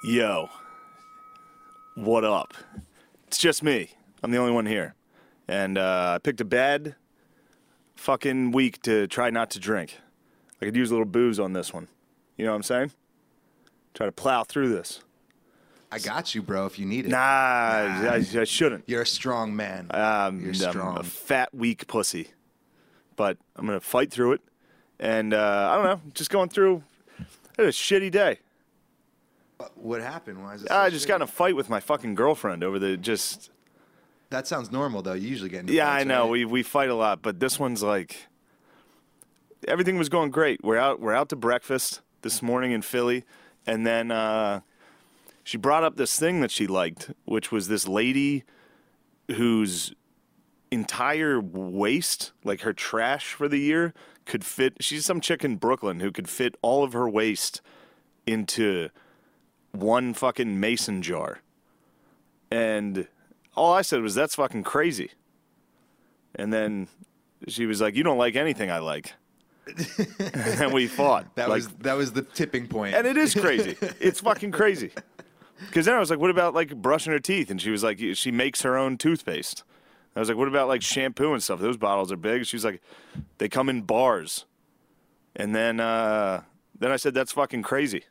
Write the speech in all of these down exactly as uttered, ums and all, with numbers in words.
Yo, what up? It's just me. I'm the only one here. And uh, I picked a bad fucking week to try not to drink. I could use a little booze on this one. You know what I'm saying? Try to plow through this. I got you, bro, if you need it. Nah, nah. I, I shouldn't. You're a strong man. Um, You're I'm strong. a fat, weak pussy. But I'm going to fight through it. And uh, I don't know, just going through a shitty day. What happened? Why is it so I just shitty? got in a fight with my fucking girlfriend over the just... That sounds normal, though. You usually get into Yeah, fights, I know. right? We we fight a lot, but this one's like... Everything was going great. We're out, we're out to breakfast this morning in Philly, and then uh, she brought up this thing that she liked, which was this lady whose entire waist, like her trash for the year, could fit... She's some chick in Brooklyn who could fit all of her waste into one fucking mason jar. And all I said was, that's fucking crazy. And then she was like, you don't like anything I like. And then we fought. That like, was that was the tipping point. and it is crazy. It's fucking crazy. Because then I was like, what about like brushing her teeth? And she was like, she makes her own toothpaste. I was like, what about like shampoo and stuff? Those bottles are big. She was like, they come in bars. And then uh, then I said, that's fucking crazy.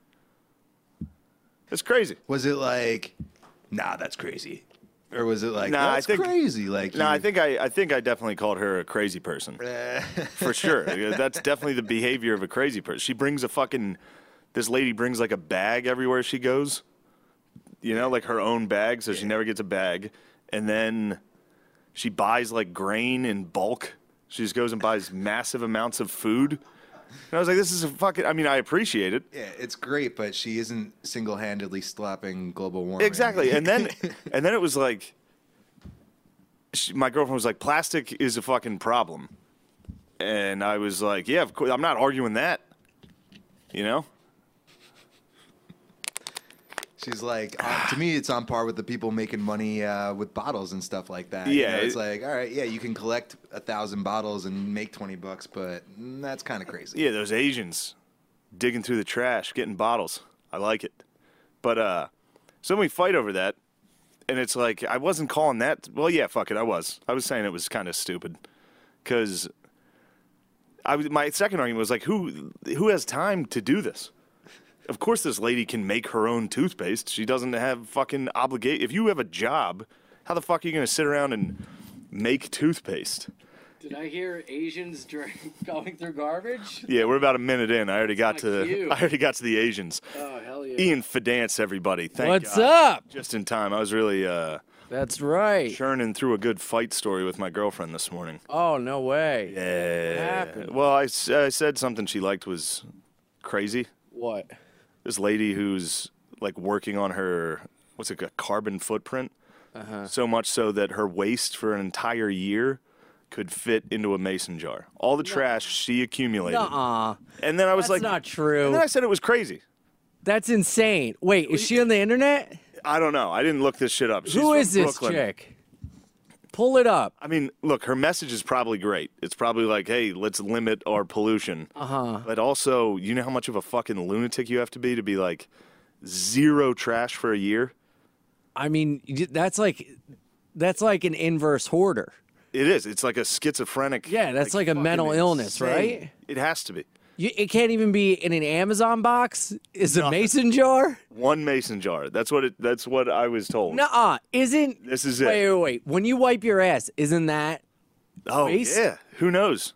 It's crazy. Was it like, nah, that's crazy? Or was it like, Nah, I that's think- crazy? Like, No, you- I think I, I think I definitely called her a crazy person. For sure. That's definitely the behavior of a crazy person. She brings a fucking, this lady brings like a bag everywhere she goes. You know, like her own bag, so she never gets a bag. And then she buys like grain in bulk. She just goes and buys massive amounts of food. And I was like, this is a fucking, I mean, I appreciate it. Yeah, it's great, but she isn't single-handedly stopping global warming. Exactly. And then and then it was like, she, my girlfriend was like, plastic is a fucking problem. And I was like, yeah, of course, I'm not arguing that. You know? She's like, uh, to me, it's on par with the people making money uh, with bottles and stuff like that. Yeah, You know, it's it- like, all right, yeah, you can collect a thousand bottles and make twenty bucks, but mm, that's kind of crazy. Yeah, those Asians digging through the trash, getting bottles. I like it. But uh, so then we fight over that, and it's like, I wasn't calling that. Well, yeah, fuck it, I was. I was saying it was kind of stupid. Because I was, my second argument was like, who who has time to do this? Of course this lady can make her own toothpaste. She doesn't have fucking obligation. If you have a job, how the fuck are you going to sit around and make toothpaste? Did I hear Asians drink, going through garbage? Yeah, we're about a minute in. I already got Not to you. I already got to the Asians. Oh, hell yeah. Ian Fidance, everybody. Thank What's God. up? Just in time. I was really uh, That's right. churning through a good fight story with my girlfriend this morning. Oh, no way. Yeah. happened? Well, I, s- I said something she liked was crazy. What? This lady who's like working on her, what's it, a carbon footprint? Uh-huh. So much so that her waste for an entire year could fit into a mason jar. All the trash she accumulated. Nuh-uh. And then I was That's like, not true. And then I said it was crazy. That's insane. Wait, is she on the internet? I don't know. I didn't look this shit up. She's Who from is this Brooklyn. chick? Pull it up. I mean, look, her message is probably great. It's probably like, hey, let's limit our pollution. Uh-huh. But also, you know how much of a fucking lunatic you have to be to be like, zero trash for a year? I mean, y- that's like that's like an inverse hoarder. It is. It's like a schizophrenic. Yeah, that's like a fucking mental illness, insane. right? It has to be. You, it can't even be in an Amazon box. Is a Nothing. mason jar? One mason jar. That's what it. That's what I was told. Nuh-uh. Isn't This is it. Wait, wait, wait. When you wipe your ass, isn't that oh waste? yeah. Who knows?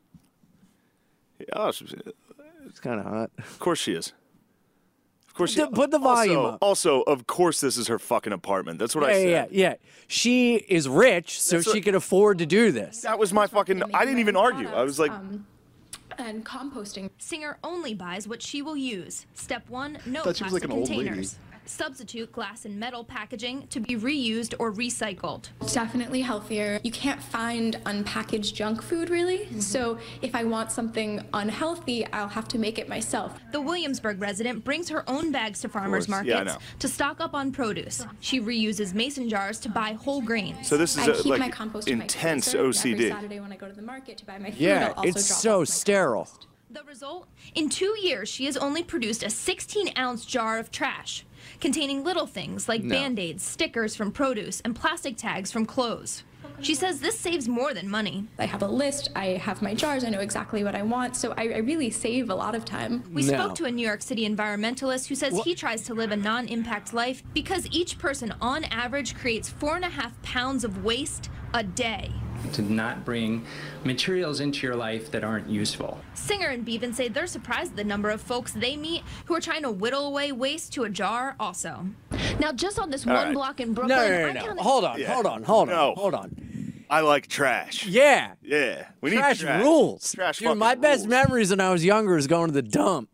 Oh, she- it's kind of hot? of course she is. Of course she. Put the- put the volume also, up. Also, of course, this is her fucking apartment. That's what Yeah, I said. yeah, yeah. She is rich, so That's she what- can afford to do this. That was my fucking. I didn't even argue. I was like, um, and composting. Singer only buys what she will use. Step one, no Thought she was like plastic an old lady. containers. Substitute glass and metal packaging to be reused or recycled. It's definitely healthier. You can't find unpackaged junk food really. So if I want something unhealthy, I'll have to make it myself. The Williamsburg resident brings her own bags to farmers course. Yeah, I markets know. to stock up on produce. She reuses mason jars to buy whole grains. so this is I a, keep my like compost in my intense freezer, and O C D. Every Saturday when I go to the market to buy my food, Yeah, I'll also it's drop so off my sterile. compost. The result? In two years, she has only produced a sixteen ounce jar of trash, containing little things like No. Band-Aids, stickers from produce, and plastic tags from clothes. She says this saves more than money. I have a list, I have my jars, I know exactly what I want, so I, I really save a lot of time. We No. spoke to a New York City environmentalist who says he tries to live a non-impact life because each person on average creates four and a half pounds of waste a day. To not bring materials into your life that aren't useful. Singer and Bevan say they're surprised at the number of folks they meet who are trying to whittle away waste to a jar also. Now, just on this All one right. block in No, Brooklyn, no, no, I no. counted- Hold on, Yeah. hold on, hold on, No. hold on. I like trash. Yeah. Yeah. We need Trash, trash. rules. Trash Dude, fucking my best rules. memories when I was younger is going to the dump.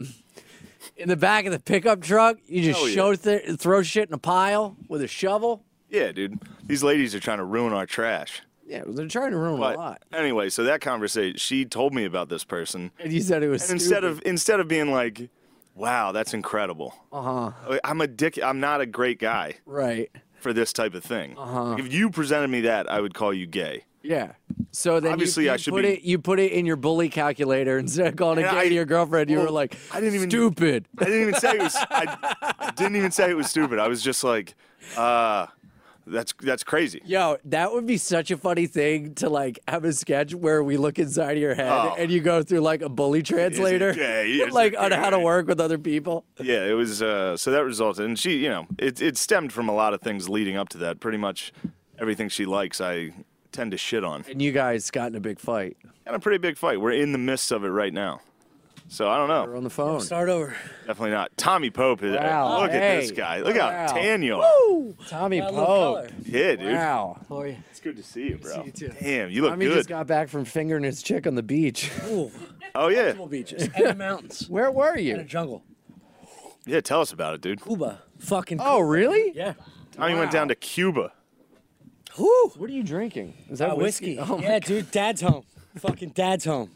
In the back of the pickup truck, you just Hell yeah. show th- throw shit in a pile with a shovel. Yeah, dude. These ladies are trying to ruin our trash. Yeah, they're trying to ruin a But lot. anyway, so that conversation, she told me about this person, And you said it was and instead stupid. of instead of being like, "Wow, that's incredible," uh huh, I'm a dick. I'm not a great guy right, for this type of thing. Uh-huh. If you presented me that, I would call you gay. yeah. So then Obviously, you, you I should put be- it you put it in your bully calculator instead of calling it And gay I- to your girlfriend. You well, were like, I didn't even- stupid. I didn't even say it was. I, I didn't even say it was stupid. I was just like, uh, that's that's crazy. Yo, that would be such a funny thing to like have a sketch where we look inside of your head Oh. and you go through like a bully translator, gay? Is it like on how to gay? work with other people. Yeah, it was. Uh, so that resulted, and she, you know, it it stemmed from a lot of things leading up to that. Pretty much everything she likes, I tend to shit on. And you guys got in a big fight. And a pretty big fight. We're in the midst of it right now. So I don't We're know. on the phone. Start over. Definitely not. Tommy Pope is Wow. Look Hey. at this guy. Look Wow. how tan you are. Tommy Got a little Pope. color. Yeah, dude. Wow. How are you? It's good to see you, bro. see you too. Damn, you look Tommy good. just got back from fingering his chick on the beach. Ooh, Oh yeah. multiple beaches and the mountains Where were and a you? jungle. Yeah, tell us about it, dude. Cuba. Fucking Oh, Cuba. really? Yeah. Tommy went down to Cuba. Whoo. What are you drinking? Is that Uh, whiskey? whiskey. Oh, my yeah, dude. Dad's home. Fucking dad's home.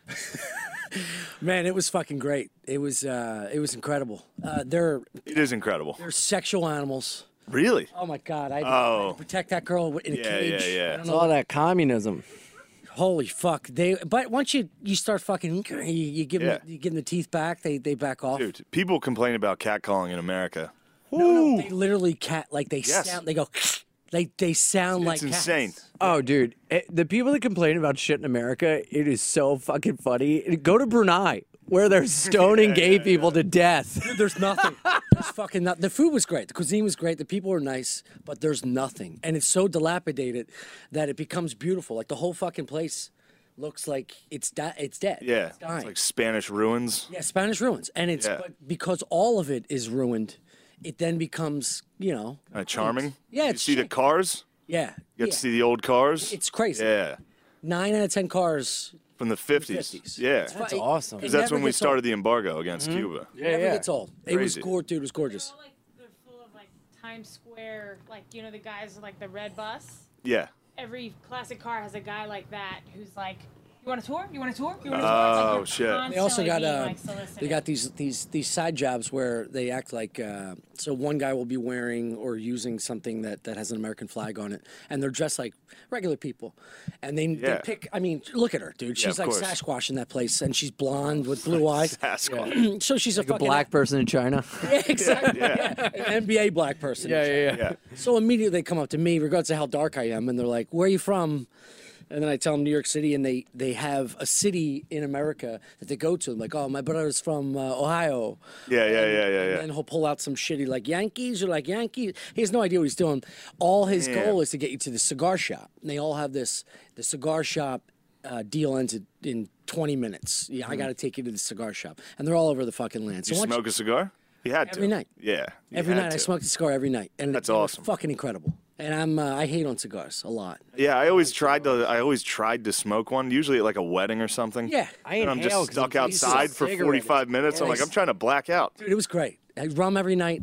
Man, it was fucking great. It was uh, it was incredible. Uh, they're It is incredible. they're sexual animals. Really? Oh my god! I had, to, Oh. I had to protect that girl in a Yeah, cage. yeah, yeah. I don't It's know. all that communism. Holy fuck! They but once you you start fucking you, you give Yeah. them you give them the teeth back. They they back off. Dude, people complain about catcalling in America. No, no, they literally cat like they Yes. sound. They go. They they sound like It's insane. cats. Oh, dude, it, the people that complain about shit in America, it is so fucking funny. Go to Brunei, where they're stoning gay people to death. Dude, there's nothing. There's fucking not. The food was great. The cuisine was great. The people were nice, but there's nothing. And it's so dilapidated that it becomes beautiful. Like the whole fucking place looks like it's di- it's dead. Yeah. It's dying. It's like Spanish ruins. yeah, Spanish ruins. And it's Yeah. but because all of it is ruined, it then becomes, you know, Kind of charming. Yeah, You it's see the chic. cars? yeah. You get yeah. to see the old cars? It's crazy. Yeah. Nine out of ten cars. From the fifties. fifties. Yeah. It's fu- That's it- awesome. it Because that's never when we gets old. started the embargo against Cuba. Yeah, Never yeah. gets old. It was Crazy. gorgeous, dude. It was gorgeous. Like they're full of like Times Square, like you know the guys with, like the red bus. Yeah. Every classic car has a guy like that who's like, "You want a tour? You want a tour? You want a tour?" Oh, It's like you're shit. They also got constantly being, uh, like, solicited. they got these these these side jobs where they act like uh, so one guy will be wearing or using something that, that has an American flag on it, and they're dressed like regular people, and they, Yeah. they pick. I mean, look at her, dude. Yeah, She's of like course. Sasquatch in that place, and she's blonde with blue eyes. Sasquatch. So she's a Like a fucking black person in China. Yeah, exactly. Yeah. Yeah. An N B A black person. yeah, yeah. Yeah. So immediately they come up to me, regardless of how dark I am, and they're like, "Where are you from?" And then I tell them New York City, and they, they have a city in America that they go to. I'm like, "Oh, my brother's from uh, Ohio." Yeah, yeah, yeah, yeah, And yeah. then he'll pull out some shitty like Yankees or like Yankees. He has no idea what he's doing. All his Yeah. goal is to get you to the cigar shop. And they all have this. The cigar shop uh, deal ends in- in twenty minutes. Yeah, I got to take you to the cigar shop, and they're all over the fucking land. So You once- smoke a cigar? You had to. Every night. Yeah. you every had night I to. smoke a cigar every night, and That's they were awesome. fucking incredible. And I'm uh, I hate on cigars a lot. Yeah, I always tried to. I always tried to smoke one. Usually at like a wedding or something. Yeah. I And I'm inhale just 'cause stuck it tastes outside like for cigarette. forty-five minutes. I'm like, I'm trying to black out. Dude, it was great. I had rum every night.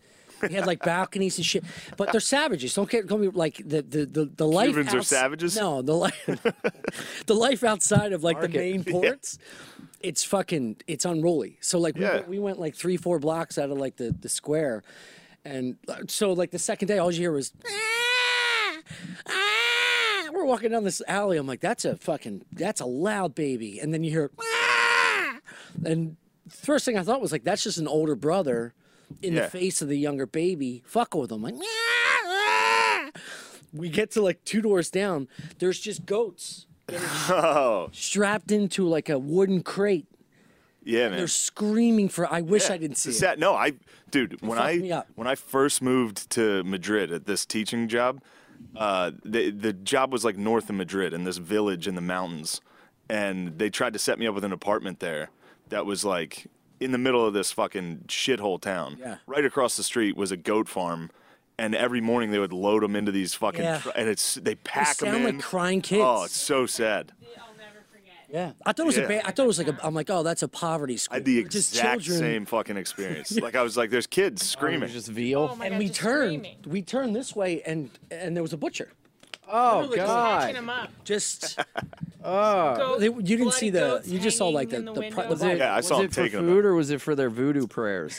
We had like balconies and shit, but they're savages. Don't get don't be like the the the, the life. Cubans are outs- savages? No, the life the life outside of like the Market. main ports. It's fucking it's unruly. So like we, Yeah. went, we went like three four blocks out of like the the square, and uh, so like the second day all you hear was. "Ah, ah." We're walking down this alley. I'm like, that's a fucking, that's a loud baby. And then you hear, "Ah." And first thing I thought was like, that's just an older brother in Yeah. the face of the younger baby fucking with him. Like, we get to like two doors down. There's just goats that are Oh, strapped into like a wooden crate. yeah, man. They're screaming for. I wish Yeah. I didn't see It's it. sad. No, I, dude, when fucked me I up. when I first moved to Madrid at this teaching job, uh, the the job was like north of Madrid in this village in the mountains, and they tried to set me up with an apartment there that was like in the middle of this fucking shithole town. Yeah. Right across the street was a goat farm. And every morning they would load them into these fucking, Yeah. tr- and it's they pack They them sound in. like crying kids. Oh, it's so sad. Yeah, I thought it was Yeah. a bad. I thought it was like a. I'm like, oh, that's a poverty school. I had the They're just exact children. same fucking experience. Like I was like, "There's kids screaming." Just veal. Oh my And God, we just turned. screaming. We turned this way, and and there was a butcher. Oh Catching God. him up. Just Oh. Goat- they, you didn't bloody see the. goats You just saw like the hanging the, in the pro- the windows. bar- Yeah, I saw was him it for taking them food or was it for their voodoo prayers?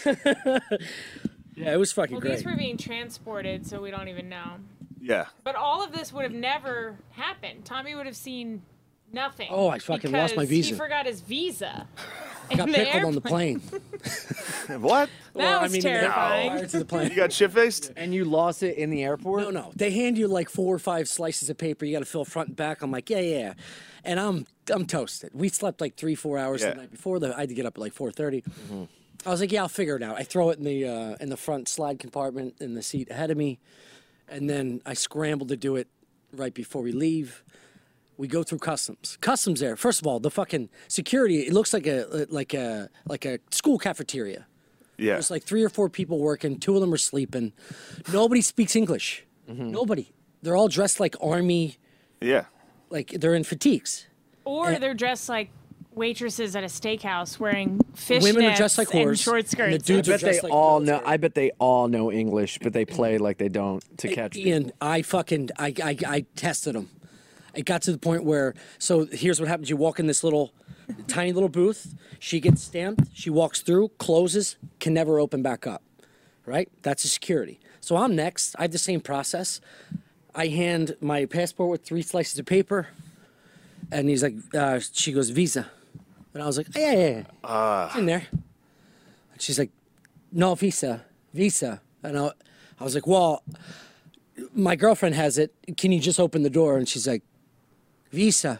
Yeah, it was fucking Well, great. these were being transported, so we don't even know. Yeah. But all of this would have never happened. Tommy would have seen nothing. Oh, I fucking lost my because visa. He forgot his visa. Got in the pickled on the airplane. plane. What? That was terrifying. Prior to the plane. You got shit faced? And you lost it in the airport? No, no. They hand you like four or five slices of paper. You got to fill front and back. I'm like, yeah, yeah, yeah. And I'm I'm toasted. We slept like three, four hours Yeah. the night before. The, I had to get up at like four thirty. I was like, yeah, I'll figure it out. I throw it in the uh, in the front slide compartment in the seat ahead of me, and then I scramble to do it right before we leave. We go through customs. Customs there. First of all, the fucking security. It looks like a like a like a school cafeteria. Yeah. There's like three or four people working. Two of them are sleeping. Nobody speaks English. Nobody. They're all dressed like army. Yeah. Like they're in fatigues. Or And- they're dressed like waitresses at a steakhouse wearing fishnets Women are dressed like and whores, short and skirts. the I dudes are bet they dressed like all know. military. I bet they all know English, but they play like they don't to catch people. Ian, I fucking I, I I tested them. It got to the point where so here's what happens: you walk in this little tiny little booth. She gets stamped. She walks through, closes, can never open back up. Right? That's a security. So I'm next. I have the same process. I hand my passport with three slices of paper, and he's like, uh, she goes visa, and I was like, yeah, yeah, yeah. It's in there. And she's like, no visa, visa, and I, I was like, well, my girlfriend has it. Can you just open the door? And she's like, visa.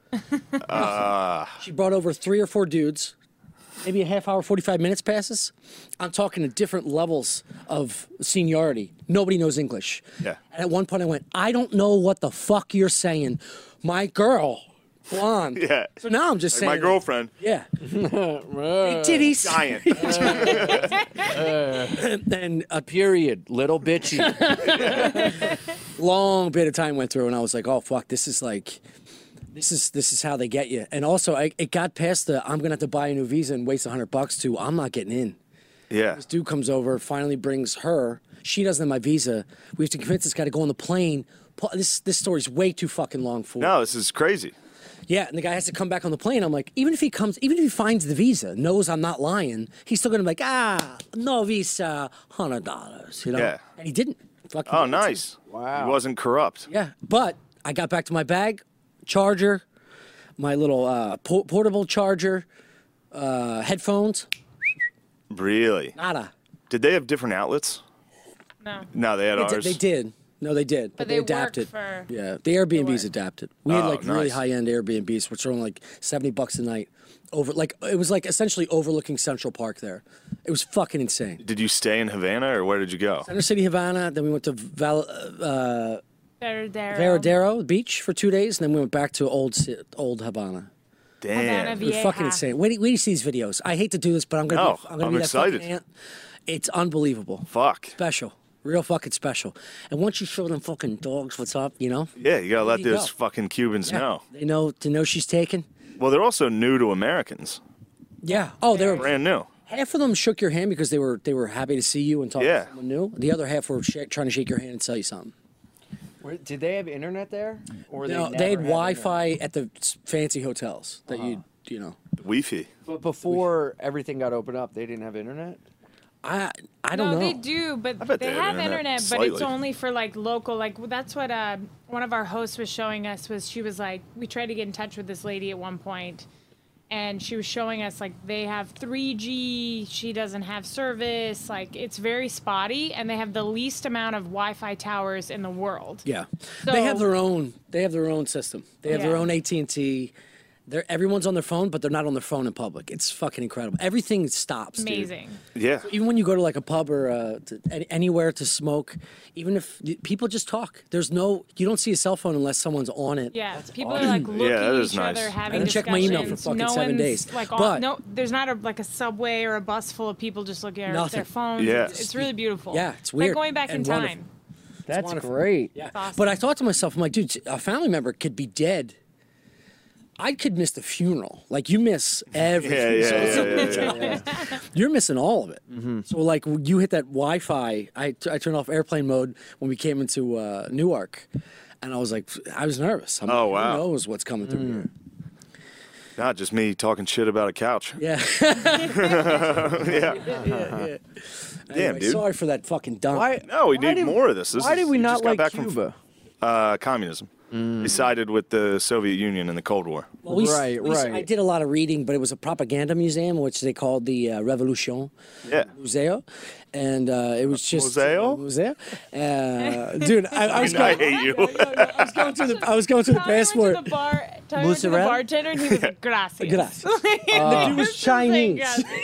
She brought over three or four dudes. Maybe a half hour, forty-five minutes passes. I'm talking to different levels of seniority. Nobody knows English. Yeah. And at one point I went, I don't know what the fuck you're saying. My girl, blonde. Yeah. So now I'm just Like saying. my girlfriend. Yeah. Big titties. Giant. And a Period. Little bitchy. long bit of time went through, and I was like, "Oh fuck, this is like, this is this is how they get you." And also, I, it got past the I'm gonna have to buy a new visa and waste a hundred bucks to I'm not getting in. Yeah. This dude comes over, finally brings her. She doesn't have my visa. We have to convince this guy to go on the plane. Pu- This this story's way too fucking long for. No, this is crazy. Yeah, and the guy has to come back on the plane. I'm like, even if he comes, even if he finds the visa, knows I'm not lying, he's still gonna be like, ah, no visa, hundred dollars, you know. Yeah. And he didn't. Fucking Oh, gave it to me. nice. Wow. He wasn't corrupt. Yeah, but I got back to my bag, charger, my little uh, po- portable charger, uh, headphones. Really? Nada. Did they have different outlets? No. No, they had They ours. did, they did. No, they did. But, But they, they work adapted. for- Yeah, the Airbnbs adapted. We had Oh, like really nice. high end Airbnbs, which are only like seventy bucks a night. Over like it was like essentially overlooking Central Park there. It was fucking insane. Did you stay in Havana or where did you go? Center City, Havana. Then we went to Val, uh, Veradero. Veradero Beach for two days, and then we went back to old Ci- old Havana. Damn. It was fucking insane. Wait, wait to see these videos. I hate to do this, but I'm gonna. No, be, I'm gonna I'm be that fucking excited. aunt. It's unbelievable. Fuck. Special. Real fucking special. And once you show them fucking dogs what's up, you know? Yeah, you gotta let There you those go. fucking Cubans Yeah. know. They know to know she's taken. Well, they're also new to Americans. Yeah. Oh, they were Brand new. half of them shook your hand because they were they were happy to see you and talk Yeah. to someone new. The other half were sh- trying to shake your hand and tell you something. Where, did they have internet there? Or No, they, they had never Wi-Fi at the s- fancy hotels that you you know. Wi-Fi. But before everything got opened up, they didn't have internet? I I don't no, know. they do, but bet they they have have internet, internet, but it's slightly. only for like local. Like that's what uh, one of our hosts was showing us. Was she was like, we tried to get in touch with this lady at one point, and she was showing us like they have three G. She doesn't have service. Like it's very spotty, and they have the least amount of Wi-Fi towers in the world. Yeah, So- they have their own. They have their own system. They have their Yeah. own A T and T. They're everyone's on their phone, but they're not on their phone in public. It's fucking incredible. Everything stops. dude. Amazing. Yeah. So even when you go to like a pub or uh, to, any, anywhere to smoke, even if people just talk, there's no. You don't see a cell phone unless someone's on it. Yeah, people are like looking Yeah, that at is each nice. other, I having didn't check my email for discussions. fucking no seven one's, days. Like, on, But- no, there's not a like a subway or a bus full of people just looking at Nothing. their phones. Yes. It's, it's really beautiful. Yeah, it's Like weird going back in and time. wonderful. That's wonderful. great. Yeah, awesome. but I thought to myself, I'm like, dude, a family member could be dead. I could miss the funeral. Like you miss everything. Yeah, yeah, So it's- yeah, yeah, yeah. You're missing all of it. So like when you hit that Wi-Fi, I, t- I turned off airplane mode when we came into uh, Newark, and I was like, I was nervous. I'm Oh, like, wow. Who knows what's coming through here? Not just me talking shit about a couch. Yeah. Yeah. yeah, yeah. Damn, Anyway, dude. Sorry for that fucking dunk. Why? No, we why need did- more of this. This Why is- did we we not just got like back from- Cuba? Uh, communism. They sided with the Soviet Union in the Cold War. Well, we, Right, we- I right. did a lot of reading, but it was a propaganda museum, which they called the uh, Revolution Yeah. Museo, and uh, it was just Museo? Museo. Uh, dude, I, I was I going. hate you. I was going through the. I was going through the Tyler went passport. to the bar. Tyler went to the Mozzarella? bartender, and he was like, "Gracias." Gracias. the dude was Chinese.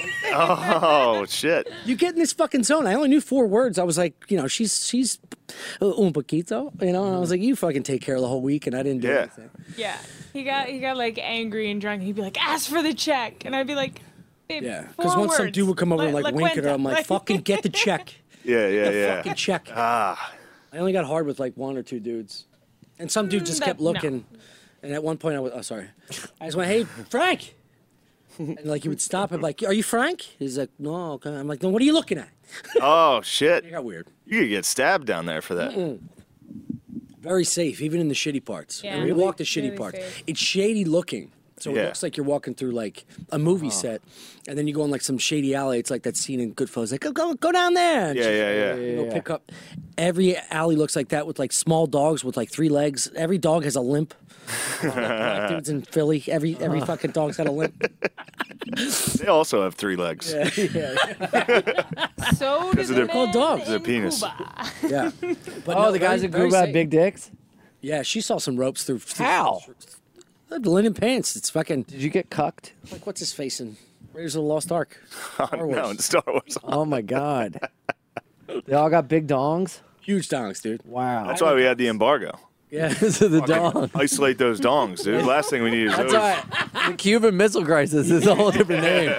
Oh, shit. You get in this fucking zone. I only knew four words. I was like, you know, she's she's uh, un poquito, you know, and I was like, you fucking take care of the whole week, and I didn't do Yeah. anything. Yeah, he got he got like angry and drunk. He'd be like, "Ask for the check," and I'd be like, Babe, Yeah, four because once some words. dude would come over and La- like la wink at her, cuenta. I'm like, fucking get the check. Yeah, yeah, The yeah. fucking check. Ah. I only got hard with like one or two dudes, and some dude just Mm, kept that- no. looking. And at one point, I was oh sorry, I just went, "Hey, Frank," and like he would stop. I'm like, "Are you Frank?" He's like, "No." Okay. I'm like, "No, what are you looking at?" Oh, shit. It got weird. You could get stabbed down there for that. Very safe, even in the shitty parts. Yeah. And we Really? walk the shitty Really parts. safe. It's shady looking. So it Yeah. looks like you're walking through like a movie set, and then you go on like some shady alley. It's like that scene in Goodfellas, like go go go down there. And Yeah, just, yeah, yeah. You know, pick up. Every alley looks like that with like small dogs with like three legs. Every dog has a limp. Uh, black dudes in Philly. Every every fucking dog's got a limp. They also have three legs. Yeah, yeah, So did of the their- men called dogs. Their in penis. Cuba. yeah. But Oh, no, the guys very- at very Cuba have safe. big dicks. Yeah, she saw some ropes through. through How? The linen pants. It's fucking Did you get cucked? like what's his face in Raiders of the Lost Ark. Oh, Star no, Wars. in Star Wars. Oh my god. They all got big dongs. Huge dongs, dude. Wow. That's why we had the embargo. Yeah. So the dong. Isolate those dongs, dude. Last thing we need is That's those. why the Cuban Missile Crisis is a whole different name.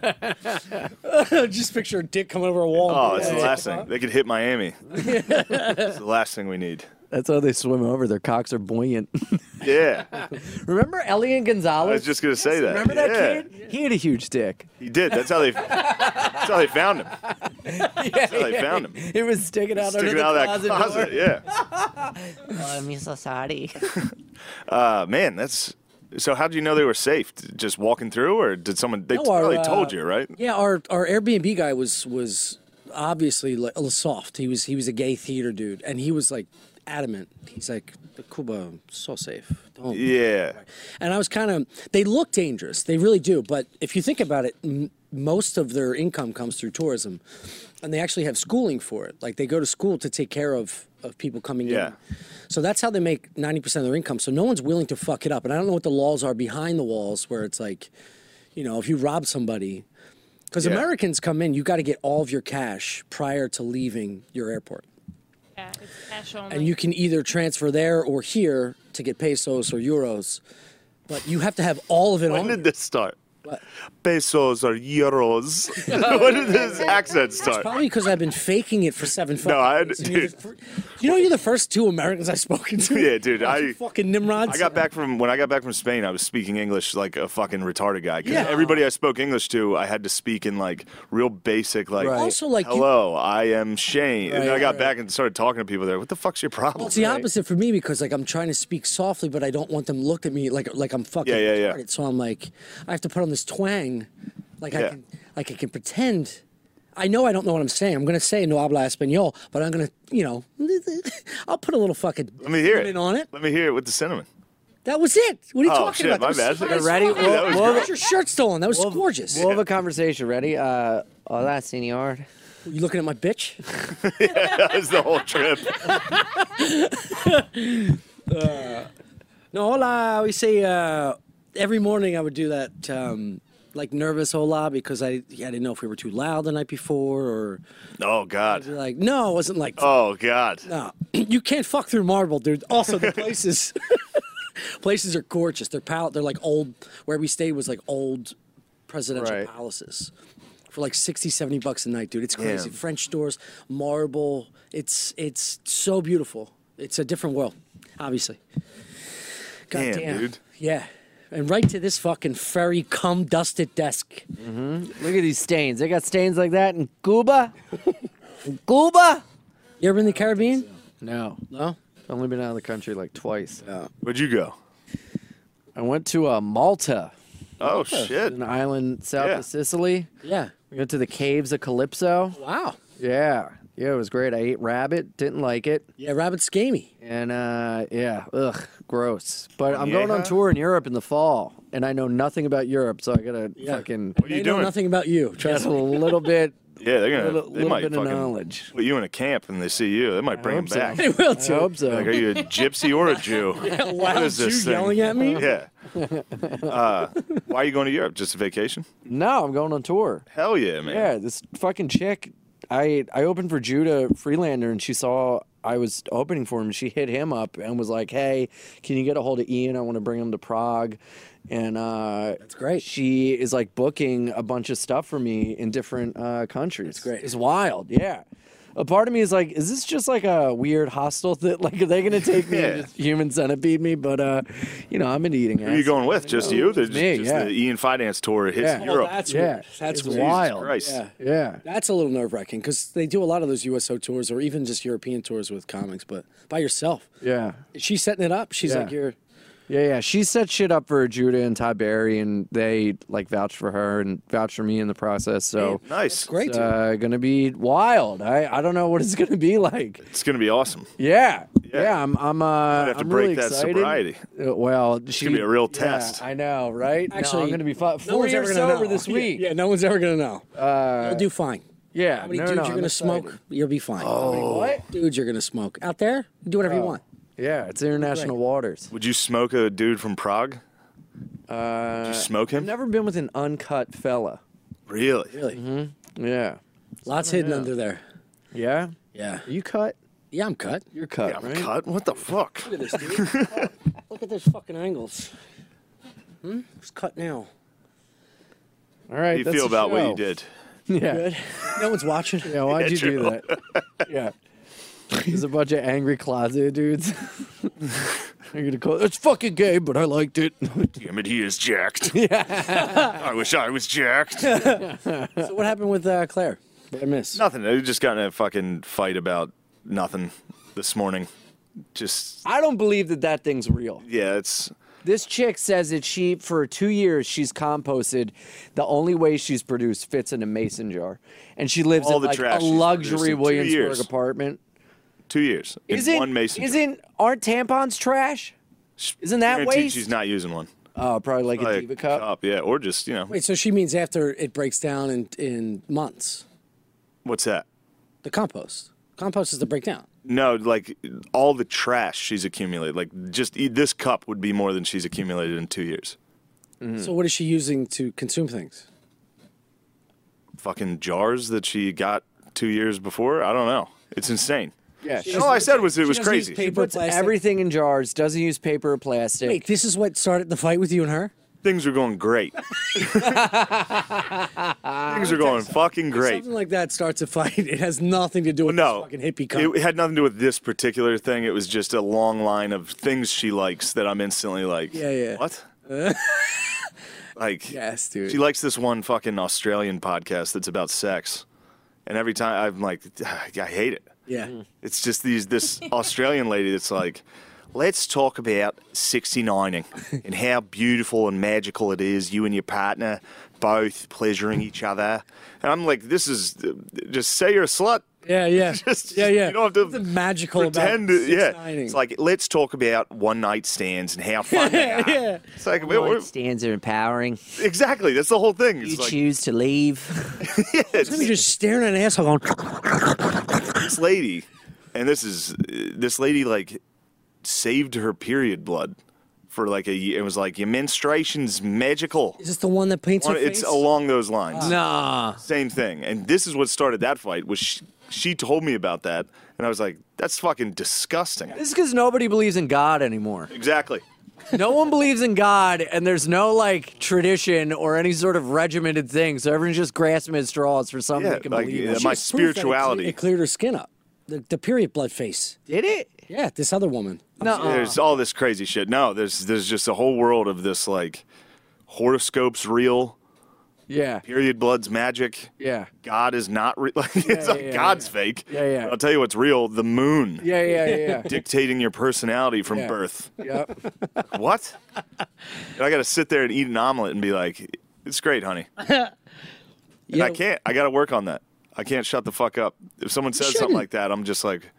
Just picture a dick coming over a wall. Oh, it's the last thing. They could hit Miami. It's the last thing we need. That's how they swim over. Their cocks are buoyant. Yeah. Remember Elian I Gonzalez? was just gonna say that. Remember that yeah. kid? He had a huge dick. He did. That's how they. That's how they found him. That's how they found him. It was sticking out Sticking under out the of that closet, closet. door. Yeah. Oh, I'm so sorry. Uh, man, that's. So how did you know they were safe? Just walking through, or did someone? They No, our, probably uh, told you, right? Yeah, our our Airbnb guy was was obviously like a little soft. He was he was a gay theater dude, and he was like adamant. He's like, Cuba, so safe. Don't. Yeah. And I was kind of. They look dangerous. They really do. But if you think about it, m- most of their income comes through tourism, and they actually have schooling for it. Like they go to school to take care of of people coming Yeah. in. So that's how they make ninety percent of their income. So no one's willing to fuck it up. And I don't know what the laws are behind the walls where it's like, you know, if you rob somebody, because Yeah. Americans come in, you got to get all of your cash prior to leaving your airport. Yeah, it's cash only. And you can either transfer there or here to get pesos or euros, but you have to have all of it When on. did this start? What? Pesos or euros? When did this accent start? Probably because I've been faking it for seven fucking No, I- years. And you're dude. the fir- You know, you're the first two Americans I've spoken to. Yeah, dude. You I fucking Nimrods. I got back from when I got back from Spain. I was speaking English like a fucking retarded guy. 'Cause Yeah. everybody I spoke English to, I had to speak in like real basic, like, Right. Also, like, you- hello, I am Shane. and then I Right, got right. back and started talking to people there. What the fuck's your problem? Well, it's the opposite for me because like I'm trying to speak softly, but I don't want them to look at me like like I'm fucking Yeah, yeah, yeah. retarded. So I'm like, I have to put on this twang, like I Yeah. can like I can pretend. I know I don't know what I'm saying. I'm gonna say no habla español, but I'm gonna, you know, I'll put a little fucking Let me hear cinnamon it on it. Let me hear it with the cinnamon. That was it. What are you Oh, talking shit, about? my That was bad. surprise Ready? fucking- We'll- That was we'll- Got your shirt stolen. That was We'll, gorgeous. we'll have a conversation. Ready? Uh, hola, senor. You looking at my bitch? That was the whole trip. No, hola. We say uh, every morning I would do that, um, like nervous hola, because I, I didn't know if we were too loud the night before or Oh God. like, no, it wasn't like, Oh God. no. You can't fuck through marble, dude. Also, the places, places are gorgeous. They're pal- They're like old, where we stayed was like old presidential Right. palaces for like sixty, seventy bucks a night, dude. It's crazy. Damn. French doors, marble. It's, it's so beautiful. It's a different world, obviously. God Damn, dude. Yeah. And right to this fucking furry cum dusted desk. Look at these stains. They got stains like that in Cuba. In Cuba. You ever been in the Caribbean? No, No? I've only been out of the country like twice. Where'd you go? I went to uh, Malta, Oh shit. an island south Yeah. of Sicily. Yeah. We went to the caves of Calypso. Wow. Yeah, yeah, it was great. I ate rabbit, didn't like it, Yeah, rabbit's gamey. and uh, yeah, ugh, gross. But I'm going on Yeah. tour in Europe in the fall, and I know nothing about Europe, so I gotta Yeah. fucking What are They you know doing? nothing about you. get Trust a me. little bit, Yeah, they're gonna. little, they little might bit of fucking knowledge. put you in a camp and they see you. They might bring him hope so. back. They will I too. hope so. Like, are you a gypsy or a Jew? Wow, What is this Jew thing? yelling at me? Yeah. Uh, why are you going to Europe? Just a vacation? No, I'm going on tour. Hell yeah, man. Yeah, this fucking chick. I I opened for Judah Freelander, and she saw I was opening for him. And she hit him up and was like, "Hey, can you get a hold of Ian? I want to bring him to Prague." And uh, That's great. she is like booking a bunch of stuff for me in different uh, countries. That's great. It's wild. Yeah. A part of me is like, is this just like a weird hostel that like are they gonna take me Yeah. and just human centipede me? But uh, you know, I'm into eating. Who are you going with? Just you? There's me, just yeah. the Ian Finance tour hits Yeah. Well, Europe. that's Yeah, weird. That's it's weird. wild. Christ. Yeah. Yeah. That's a little nerve wracking because they do a lot of those U S O tours or even just European tours with comics, but by yourself. Yeah. She's setting it up. She's Yeah. like, you're. Yeah, yeah. She set shit up for Judah and Ty Berry, and they like vouched for her and vouched for me in the process. So Nice. Great, it's dude. uh, gonna be wild. I, I don't know what it's gonna be like. It's gonna be awesome. Yeah, Yeah. yeah. I'm I'm uh have to I'm break really that excited. sobriety. Uh, Well, she, gonna be a real yeah, test. I know, right? No, Actually, I'm gonna be fi- No four one's ever years gonna sober know. this Yeah, week. Yeah, no one's ever gonna know. Uh, You'll do fine. yeah. How many no, dudes no, you're I'm gonna excited. smoke? You'll be fine. Oh, what? Dudes you're gonna smoke out there. Do whatever you want. Yeah, it's international waters. Would you smoke a dude from Prague? Uh, Did you smoke I've him? never been with an uncut fella. Really? Really. Yeah. Lots hidden under there. Yeah. Yeah. Are you cut? Yeah, I'm cut. You're cut, Yeah, I'm right? cut. What the fuck? Look at this, dude. Look at those fucking angles. Hmm? It's cut now. All right. How do you that's feel the about what show. you did? Yeah. Good. No one's watching. Yeah, why'd Yeah, you do true. that? Yeah. There's a bunch of angry closet dudes. You're gonna call it's fucking gay, but I liked it. Damn it, he is jacked. Yeah. I wish I was jacked. So what happened with uh, Claire? What I miss? Nothing. I just got in a fucking fight about nothing this morning. Just, I don't believe that that thing's real. yeah, it's. This chick says that she, for two years, she's composted. The only way she's produced fits in a mason jar, and she lives All in the like trash a she's produced luxury in two Williamsburg years. apartment. Two years in Isn't one mason jar. isn't aren't tampons trash? Isn't that Guaranteed waste? She's not using one. Oh, probably like a Like diva cup. yeah, or just you know, Wait, so she means after it breaks down in, in months? what's that? The compost. Compost is the breakdown. No, like all the trash she's accumulated. Like just e- this cup would be more than she's accumulated in two years. So what is she using to consume things? Fucking jars that she got two years before. I don't know. It's insane. Yeah, She All I said was it she was doesn't use crazy. paper, puts plastic? everything in jars. Doesn't use paper or plastic. Wait, this is what started the fight with you and her? Things are going great. Things are going fucking great. Something like that starts a fight. It has nothing to do with No, this fucking hippie cup. it had nothing to do with this particular thing. It was just a long line of things she likes that I'm instantly like, Yeah, yeah. what? Like, Yes, dude. she likes this one fucking Australian podcast that's about sex, and every time I'm like, I hate it. Yeah. It's just these this Australian lady that's like, let's talk about sixty-nining and how beautiful and magical it is, you and your partner both pleasuring each other. And I'm like, this is, just say you're a slut Yeah, yeah, Just- yeah, yeah. You don't have to Something magical pretend. about To, yeah, six-nining. it's like let's talk about one night stands and how fun they are. yeah. It's like we're- we're- Stands are empowering. exactly. That's the whole thing. It's You like choose to leave. yeah, it's Somebody just staring at an asshole going. this lady, and this is this lady like saved her period blood for like a year. It was like your menstruation's magical. Is this the one that paints her face? It's along those lines. Nah. Same thing. And this is what started that fight. Was she, she told me about that, and I was like, "That's fucking disgusting." This is because nobody believes in God anymore. Exactly. No one believes in God, and there's no like tradition or any sort of regimented thing. So everyone's just grasping at straws for something Yeah, they can like, believe yeah, in. my She's proof that it cle- spirituality. It cleared her skin up. The, the period blood face. Did it? Yeah, this other woman. No. There's all this crazy shit. No, there's there's just a whole world of this like horoscopes real, Yeah. period blood's magic. Yeah. God is not real. Like, it's yeah, like yeah, God's fake. Yeah, yeah. But I'll tell you what's real: the moon Yeah. Yeah. Yeah. Yeah. dictating your personality from Yeah. birth. Yep. What? And I got to sit there and eat an omelet and be like, "It's great, honey." And Yeah. I can't. I got to work on that. I can't shut the fuck up. If someone says something shouldn't. like that, I'm just like,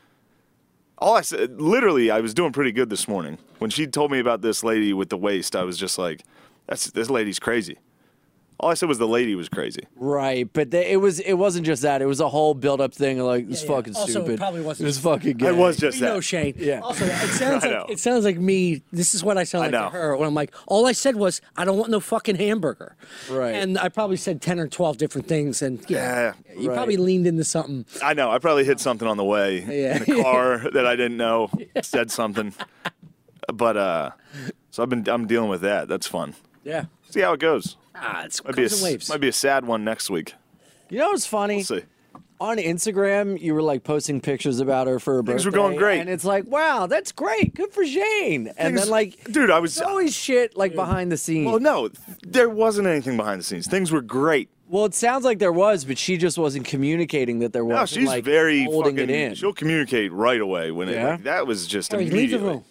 all I said. Literally, I was doing pretty good this morning when she told me about this lady with the waist. I was just like, "That's this lady's crazy." All I said was the lady was crazy. Right, but they, it was it wasn't just that. It was a whole build up thing. Of like, it's Yeah, yeah. fucking Also, it stupid. probably wasn't It was just- fucking gay. It was just We that. know Shane. Yeah. Also, it sounds I like know. it sounds like me. This is what I sound I like know. to her when I'm like, all I said was, I don't want no fucking hamburger. Right. And I probably said ten or twelve different things, and yeah, Yeah, you right. probably leaned into something. I know. I probably hit something on the way Yeah. in the car that I didn't know. Said something, but uh, so I've been I'm dealing with that. That's fun. Yeah. See how it goes. Ah, it's Might be a, comes in waves. might be a sad one next week. You know what's funny? We'll see. On Instagram, you were like posting pictures about her for her birthday. Things were going great. and it's like, wow, that's great, good for Shane. And Things- then like, dude, I was. there's always shit like behind the scenes. Well, no, there wasn't anything behind the scenes. Things were great. Well, it sounds like there was, but she just wasn't communicating that there No, wasn't. she's like, very holding fucking. it in. She'll communicate right away when it. Yeah? Like, that was just Harry, leave the immediately. room.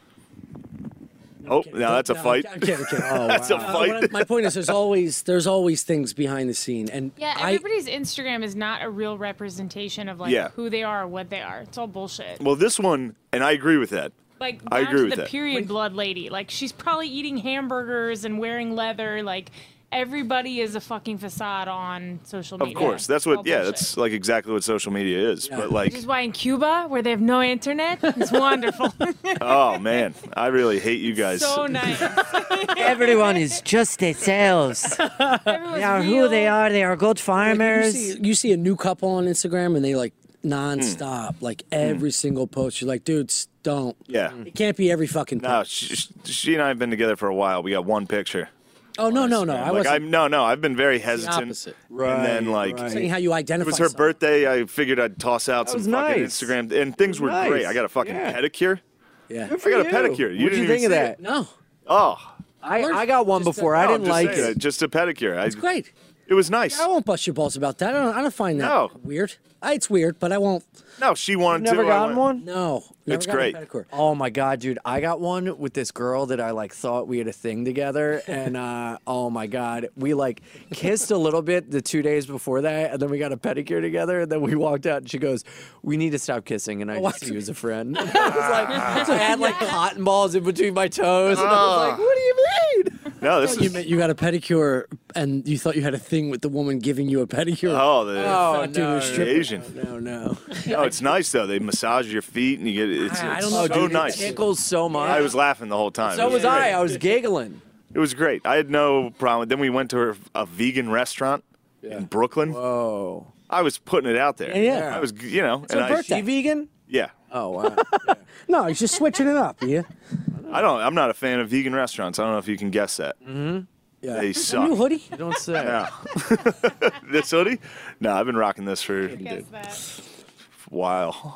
Oh, now that's a No, fight. I'm kidding, I'm kidding. Oh, That's a wow. Uh, fight. what I- my point is, there's always there's always things behind the scene, and Yeah, I, everybody's Instagram is not a real representation of like Yeah. who they are or what they are. It's all bullshit. Well, this one, and I agree with that. Like I down agree to with the that. period blood lady. Like she's probably eating hamburgers and wearing leather. Like everybody is a fucking facade on social Of media. course, that's It's all what. Yeah, bullshit. that's like exactly what social media is. But like, Which is why in Cuba, where they have no internet, it's wonderful. oh man, I really hate you guys. so nice. Everyone is just themselves. Everyone's They are who real. they are. They are good like, you, farmers. see, you see a new couple on Instagram, and they like nonstop, like every single post. You're like, dudes, don't. Yeah. It can't be every fucking. No, post. she, she and I have been together for a while. We got one picture. Oh no, no, no! I like wasn't I'm no, no. I've been very hesitant. opposite. And then like right. saying how you it identify. was her someone. birthday. I figured I'd toss out some was fucking nice. Instagram, and things were Nice. great. I got a fucking Yeah. pedicure. Yeah. Good for I got a you. pedicure. You What'd didn't you even think of see that? it. No, Oh, I, I got one Just, uh, before. I no, didn't I'm just like saying, it. Just a pedicure. I, it's great. It was nice. I won't bust your balls about that. I don't. I don't find that No. weird. I, it's weird, but I won't. No, she wanted Never to. I gotten went- one? No, never It's got a great. pedicure. Oh my god, dude! I got one with this girl that I like thought we had a thing together, and uh, oh my god, we like kissed a little bit the two days before that, and then we got a pedicure together, and then we walked out, and she goes, "We need to stop kissing," and I just see you as a friend. I was like, so I had like cotton balls in between my toes, and I was like, "What do you mean?" No, this You is. meant you got a pedicure, and you thought you had a thing with the woman giving you a pedicure. Oh, the, Oh Fat dude no, who's no, stripping. Asian. No, no. No, it's nice though. They massage your feet and you get it's, I- I it's don't know, so dude, it nice. It tickles so much. I was laughing the whole time. so It was great. I. I was giggling. It was great. I had no problem. Then we went to a, a vegan restaurant in Brooklyn. Oh, I was putting it out there. Yeah, yeah. I was, you know, and her I, birthday. she vegan? yeah. Oh wow. No, he's just switching it up. Yeah. I don't. I'm not a fan of vegan restaurants. I don't know if you can guess that. Yeah. They New suck. hoodie. You don't say. No. This hoodie? No, I've been rocking this for Guess a that. while.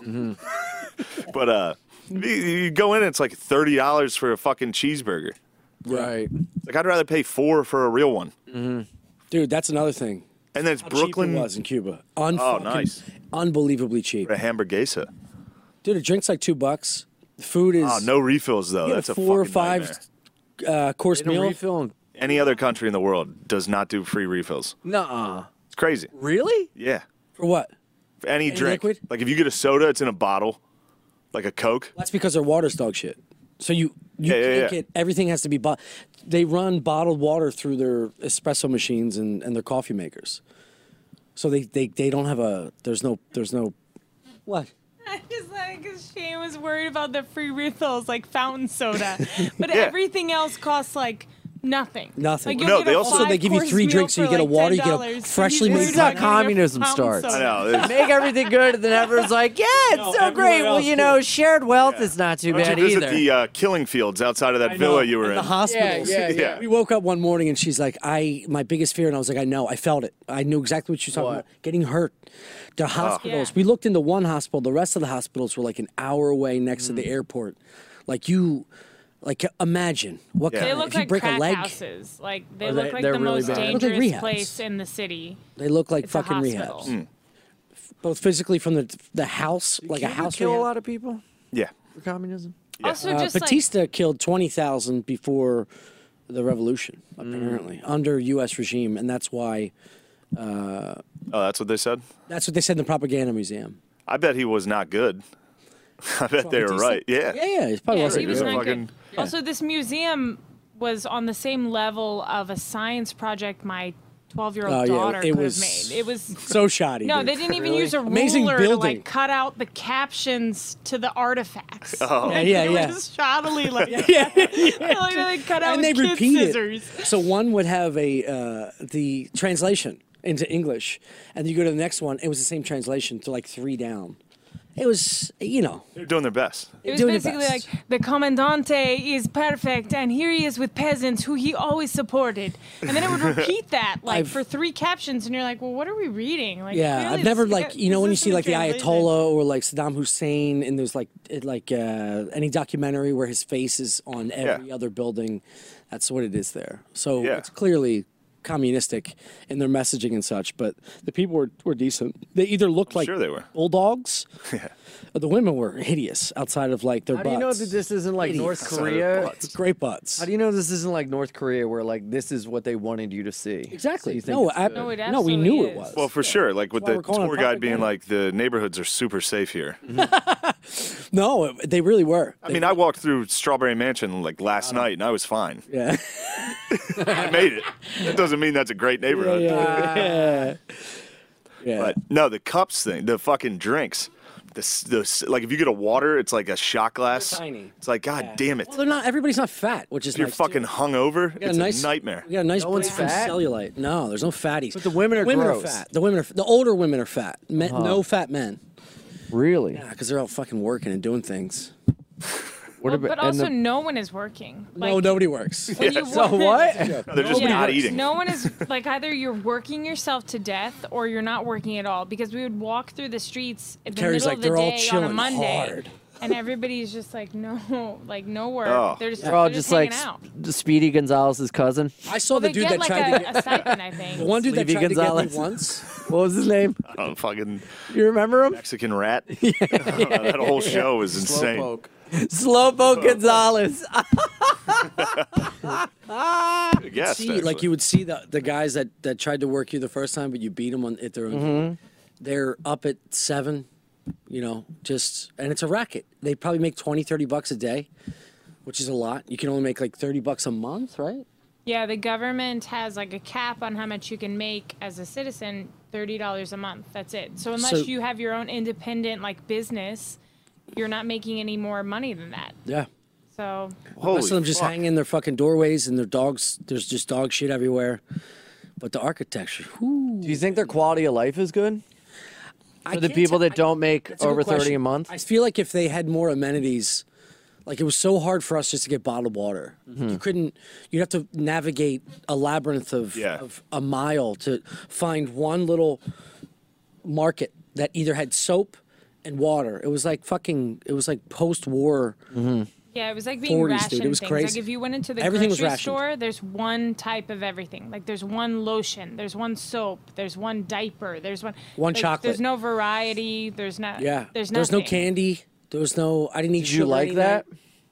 But uh, you, you go in, it's like thirty dollars for a fucking cheeseburger. Right. Like I'd rather pay four for a real one. Dude, that's another thing. And then it's How Brooklyn cheap it was in Cuba. Un- Oh, fucking- nice. Unbelievably cheap. for a hamburguesa. Dude, a drink's like two bucks. The food is Oh, no refills though. you get That's a a four or fucking five nightmare. uh, course They don't meal. refill 'em. Any other country in the world does not do free refills. Nuh-uh. It's crazy. Really? Yeah. For what? Any, Any drink. liquid? Like if you get a soda, it's in a bottle, like a Coke. That's because their water's dog shit. So you you Yeah, yeah, can't yeah. get everything has to be bought. They run bottled water through their espresso machines and, and their coffee makers. So they, they, they don't have a there's no there's no what? I just like, because Shane was worried about the free refills, like fountain soda. But Yeah. everything else costs like nothing. Nothing. Like, you'll No, get they a also- Also, they give you five-course three meal drinks, so you for, get a like, water, you get a ten dollars. So freshly he's made worried This is how about getting a communism fountain starts. soda. I know. there's- Make everything good, and then everyone's like, "Yeah, it's No, so everywhere great." Well, else you too. know, shared wealth is not too Why don't bad you visit either. the uh, killing fields outside of that I villa know, you were and in? the hospitals. Yeah, yeah, yeah. We woke up one morning and she's like, "I my biggest fear," and I was like, "I know, I felt it. I knew exactly what she was talking What? about. Getting hurt." The hospitals. Yeah. We looked into one hospital. The rest of the hospitals were like an hour away next to the airport. Like you, like imagine what Yeah. They kind. look If you like break crack a leg, houses. Like they Are look they- like they're the really most bad? They look like dangerous rehabs. place in the city. they look like It's a fucking hospital. rehabs. Both physically from the the house, like a Cuba house. kill a rehab. lot of people Yeah. for communism. Also, Uh, just like Batista killed twenty thousand before the revolution, Mm. apparently, under U S regime, and that's why. Oh, that's what they said? That's what they said in the propaganda museum. I bet he was not good. I bet they were Batista? right. Yeah. Yeah, yeah, it's probably Yeah, wasn't he was Just good. not fucking- good. Also, this museum was on the same level of a science project my twelve-year-old Oh, yeah, daughter it could was have made. It was So shoddy. no, dude. they didn't even use a ruler Amazing to building. like cut out the captions to the artifacts. Oh. Like, Yeah, they yeah. were just shoddily like, yeah, like they cut out and with they kid repeat scissors. it. So one would have a uh, the translation into English, and you go to the next one. It was the same translation to like three down. It was, you know, They're doing their best. It was doing their basically like best. the commandante is perfect, and here he is with peasants who he always supported, and then it would repeat that like I've- for three captions, and you're like, well, what are we reading? Like, yeah. clearly I've never this- like you this know when you isn't see a like the translation. Ayatollah or like Saddam Hussein, and there's like it, like uh, any documentary where his face is on every Yeah. other building. That's what it is there. So Yeah. it's clearly communistic in their messaging and such, but the people were, were decent. They either looked like sure they were. bulldogs, or the women were hideous outside of like their How butts. do you know that this isn't like Hideous. North Outside of Korea? butts. Great butts. How do you know this isn't like North Korea, where like this is what they wanted you to see? Exactly. So you think no, it's I, good. No, it no, we absolutely knew it is. was. Well, for sure. Like with why the we're calling it tour guide being propaganda. like, the neighborhoods are super safe here. no, they really were. I mean, I walked through Strawberry Mansion like last night and I was fine. Yeah. I made it. That doesn't mean that's a great neighborhood. yeah. Yeah. But no, the cups thing, the fucking drinks. This, this, like if you get a water, it's like a shot glass. They're tiny. It's like, God damn it. Well, they're not. Everybody's not fat, which is If you're nice, fucking too. hungover, We got it's a nice a nightmare. We got a nice No break one's from fat? cellulite. No, there's no fatties. But the women are women gross. are fat. The women are the older women are fat. Men, No fat men. Really? Yeah, because they're all fucking working and doing things. What Well, about- but and also, the- no one is working. Like, no, nobody works. when you so work- what? No, they're just Yeah. not eating. No one is like either you're working yourself to death or you're not working at all, because we would walk through the streets in the Carrie's middle like, of the they're all day on a chilling Monday, hard. and everybody's just like, no, like no work. Oh. They're just, They're all they're just just like hanging out. S- Speedy Gonzalez's cousin. I saw Well, the they dude get that like tried a, to get a stipend, I think. the one dude that Sleepy tried Gonzalez. to get me once. What was his name? Oh, fucking You remember him? Mexican rat. That whole show was insane. Slowpoke. Slowpoke Gonzalez. I guess. See, like you would see the the guys that, that tried to work you the first time, but you beat them on at their own. game. They're up at seven, you know, just and it's a racket. They probably make twenty, thirty bucks a day, which is a lot. You can only make like thirty bucks a month, right? Yeah, the government has like a cap on how much you can make as a citizen, thirty dollars a month. That's it. So unless So- you have your own independent like business, you're not making any more money than that. Yeah. So The Holy rest of them just fuck. hang in their fucking doorways and their dogs. There's just dog shit everywhere. But the architecture, whew, Do you think their quality of life is good? I For the can't people tell- that don't make That's a good over thirty question. a month? I feel like if they had more amenities, like it was so hard for us just to get bottled water. Mm-hmm. You couldn't. You'd have to navigate a labyrinth of, Yeah. of a mile to find one little market that either had soap and water. It was like fucking. It was like post-war. yeah, it was like being forties, rationed dude. It was things. crazy. Like if you went into the Everything was grocery rationed. store, there's one type of everything. Like there's one lotion, there's one soap, there's one diaper, there's one One like, chocolate. There's no variety. There's not. Yeah. There's There was no nothing. candy. There was no. I didn't eat Did sugar you like any that? night.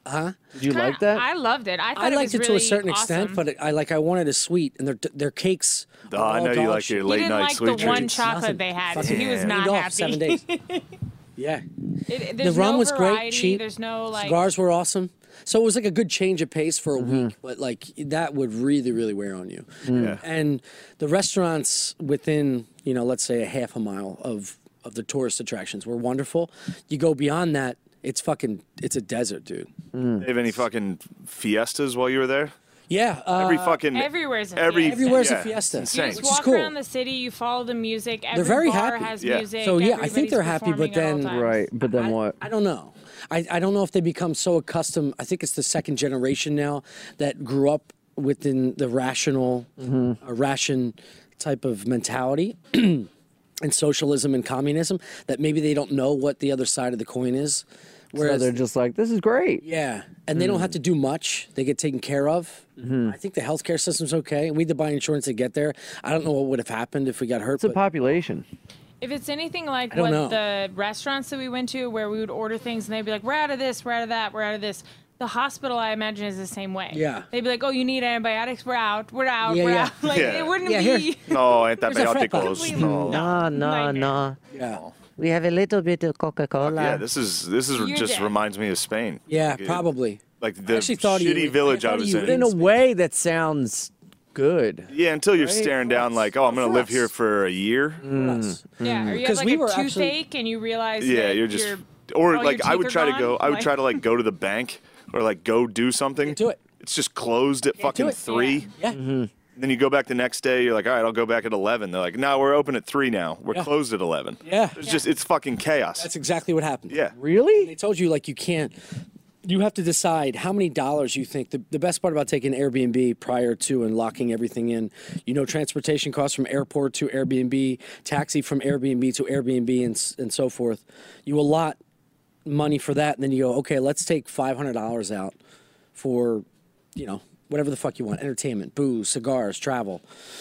Huh? Did you Kinda- like that? I loved it. I thought I it liked was it to really a certain awesome. extent, but it, I like I wanted a sweet, and their their cakes. Oh, are I all know you dog like shit. your He late didn't night like sweet the one treats. chocolate Nothing. they had. Fucking He was eat not off happy. Seven days. Yeah. It, The there's rum no was great, variety, cheap. There's no like. Cigars were awesome. So it was like a good change of pace for a Mm-hmm. week, but like that would really, really wear on you. Mm. Yeah. And the restaurants within, you know, let's say a half a mile of of the tourist attractions were wonderful. You go beyond that, it's fucking, it's a desert, dude. Mm. They have any fucking fiestas while you were there? Yeah. Uh, Every fucking Everywhere's a every fiesta. Everywhere's a yeah, fiesta. It's You insane. just Which is walk cool. around the city. You follow the music. Every very bar happy. has Yeah. music. So, yeah, I think they're everybody's happy, but performing at all then- times. Right, but then I, what? I don't know. I, I don't know if they become so accustomed. I think it's the second generation now that grew up within the rational, Mm-hmm. uh, ration type of mentality and socialism and communism that maybe they don't know what the other side of the coin is. So Whereas they're just like, this is great. yeah, and they don't have to do much. They get taken care of. I think the healthcare system's okay. We had to buy insurance to get there. I don't know what would have happened if we got hurt. It's a but population. If it's anything like I don't what know. the restaurants that we went to, where we would order things and they'd be like, "We're out of this, we're out of that, we're out of this." The hospital, I imagine, is the same way. Yeah. They'd be like, "Oh, you need antibiotics? We're out. We're out. Yeah, we're yeah. out." Like Yeah. it wouldn't Yeah, be. here. No, a fret antibioticos. No. No, no, no. yeah, We have a little bit of Coca-Cola. Yeah, this is this is You're just dead. remined me of Spain. yeah, Like, it- probably. Like the actually thought of you- shitty I village I, thought of was you in. But in a way, that sounds good. Yeah, until you're Right? staring down like, oh, I'm gonna For live us. here for a year. Us. Yeah, or you have Because like we a were actually- toothache and you realize Yeah, that you're just you're, or all like your I teeth would are try to gone, go. I would like- try to like go to the bank or like go do something. Can't do it. It's just closed at do fucking it. three. Yeah. Then you go back the next day. You're like, all right, I'll go back at eleven. They're like, no, we're open at three now. We're Yeah. closed at eleven. Yeah. It's just it's fucking chaos. That's exactly what happened. yeah. Really? They told you like you can't. You have to decide how many dollars you think. The, the best part about taking Airbnb prior to and locking everything in, you know, transportation costs from airport to Airbnb, taxi from Airbnb to Airbnb, and s- and so forth. You allot money for that, and then you go, okay, let's take five hundred dollars out for, you know, whatever the fuck you want, entertainment, booze, cigars, travel.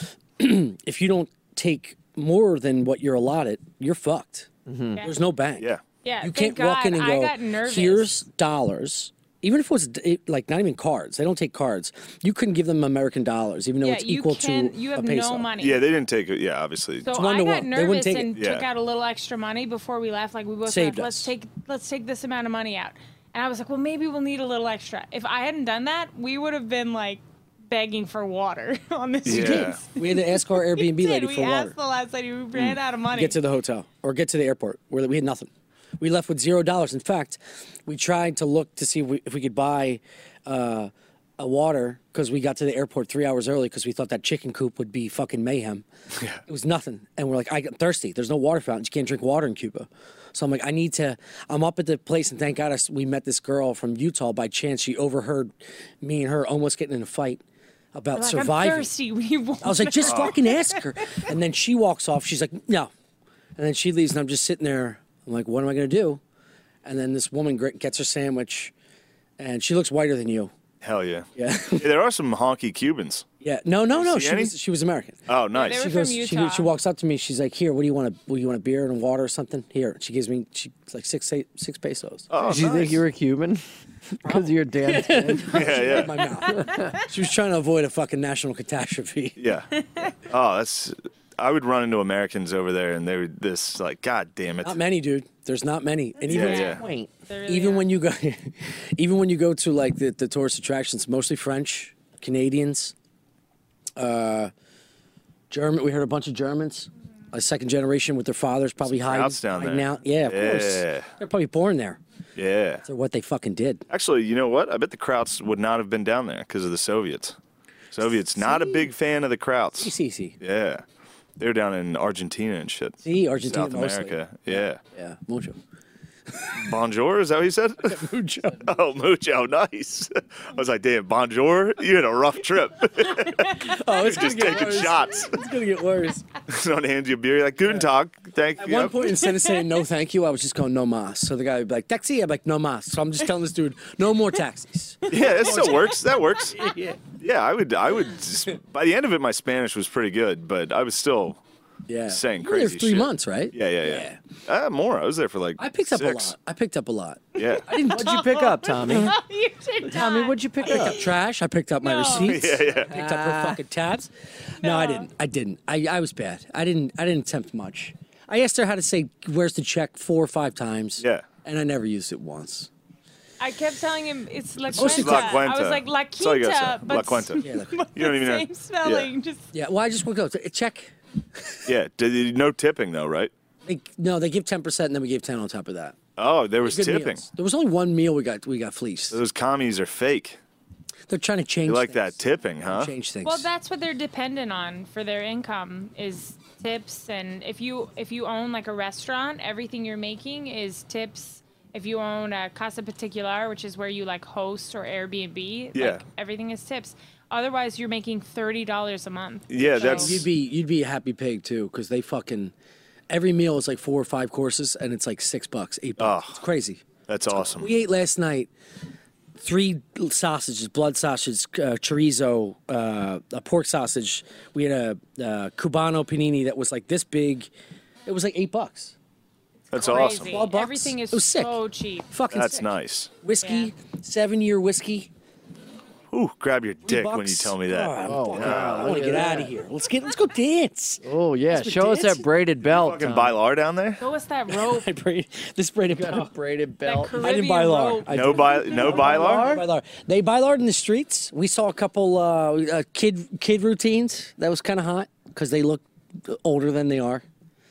If you don't take more than what you're allotted, you're fucked. There's no bank. Yeah. Yeah, You thank can't walk in God, and I go, got nervous. here's dollars. Even if it was it, like not even cards, they don't take cards. You couldn't give them American dollars, even though yeah, it's you equal can. to You a have peso. no money. Yeah, they didn't take it. Yeah, obviously. So one I to got one. They wouldn't nervous take it. and Yeah. took out a little extra money before we left. Like we both Saved left, let's us. take let's take this amount of money out. And I was like, well, maybe we'll need a little extra. If I hadn't done that, we would have been like begging for water on this Yeah. trip. We had to ask our Airbnb Did. lady we for asked water. the last lady. We ran out of money. Get to the hotel or get to the airport where we had nothing. We left with zero dollars. In fact, we tried to look to see if we, if we could buy uh, a water because we got to the airport three hours early because we thought that chicken coop would be fucking mayhem. It was nothing. And we're like, I get thirsty. There's no water fountains. You can't drink water in Cuba. So I'm like, I need to, I'm up at the place and thank God us, we met this girl from Utah by chance. She overheard me and her almost getting in a fight about We're like, surviving. I'm thirsty. We I was like, just fucking ask her. And then she walks off. She's like, no. And then she leaves, and I'm just sitting there. I'm like, what am I going to do? And then this woman gr- gets her sandwich, and she looks whiter than you. Hell yeah. Yeah. Yeah, there are some honky Cubans. Yeah. No, no, no. see She any? was, she was American. Oh, nice. they were She from goes. She, Utah. she walks up to me. She's like, "Here, what do you want? A, what do you want? A beer and water or something?" Here. She gives me. She it's like six eight, six pesos. Oh, Did you nice. think you were Cuban? Because of your dad's skin? Yeah, yeah. My mouth. She was trying to avoid a fucking national catastrophe. Yeah. Oh, that's. I would run into Americans over there, and they were this like, God damn it. Not many, dude. There's not many, and even Yeah, yeah. point, There really even are. when you go, even when you go to like the, the tourist attractions, mostly French, Canadians, uh, German. We heard a bunch of Germans, a second generation with their fathers, probably hiding, Krauts down hiding there. out. Yeah, of course. Yeah. They're probably born there. Yeah. So what they fucking did. Actually, you know what? I bet the Krauts would not have been down there because of the Soviets. Soviets not a big fan of the Krauts. See, see, Yeah. They're down in Argentina and shit. see, Argentina South mostly. America. Yeah. Yeah, mucho. Bonjour, is that what you said? Mucho. Oh, mucho, nice. I was like, damn, bonjour? You had a rough trip. Oh, it's Just gonna get taking worse. shots. It's gonna get worse. Someone hands you a beer, you're like, Guten Tag, thank At you. one point, instead of saying no, thank you, I was just going no mas. So the guy would be like, taxi. I'd be like, no mas. So I'm just telling this dude, no more taxis. Yeah, that still works. That works. Yeah. Yeah, I would, I would, by the end of it, my Spanish was pretty good, but I was still Yeah. saying You were there crazy three shit. months, right? Yeah, yeah, yeah. Uh, more. I was there for like. I picked up six. a lot. I picked up a lot. Yeah. I didn't. What'd you pick up, Tommy? you did Tommy, not. what'd you pick I picked up? up trash. I picked up my No. receipts. Yeah, yeah. I picked up her fucking tabs. No, I didn't. I didn't. I, I was bad. I didn't. I didn't attempt much. I asked her how to say "Where's the check" four or five times. Yeah. And I never used it once. I kept telling him it's La Most of Quinta. the time- La I was like La That's all you gotta Quinta, say. but La Quinta. Yeah, look. You don't even know. same spelling. Just Yeah. Well, I just would go check. Yeah. Did you, no tipping though, right? They, no, they give ten percent, and then we gave ten on top of that. Oh, there was Good tipping. meals. There was only one meal we got. We got fleeced. Those commies are fake. They're trying to change. You like things. that tipping, huh? Change things. well, that's what they're dependent on for their income is tips. And if you if you own like a restaurant, everything you're making is tips. If you own a Casa Particular, which is where you like host or Airbnb, Yeah. like everything is tips. Otherwise, you're making thirty dollars a month. Yeah, So- that's. You'd be you'd be a happy pig too, because they fucking every meal is like four or five courses, and it's like six bucks, eight bucks. Oh. It's crazy. That's awesome. We ate last night three sausages, blood sausage, uh, chorizo, uh, a pork sausage. We had a uh, Cubano panini that was like this big. It was like eight bucks. That's Crazy. awesome. twelve bucks? Everything is It was sick. so cheap. Fucking That's sick. nice. Whiskey, seven year whiskey. Ooh, grab your Three dick when you bucks. tell me that. Oh, Oh, fuck, wow, I want look to get at out that. of here. Let's get. Let's go dance. Oh yeah, That's what show us dancing- that braided belt. Fucking Tom. Bailar down there? Go with that rope. I braid, this braided Got a belt. braided That belt. Caribbean I didn't buy lar. rope. I No didn't. by no Bailar? Bylar. They bylared in the streets. We saw a couple uh, uh, kid kid routines. That was kind of hot because they look older than they are.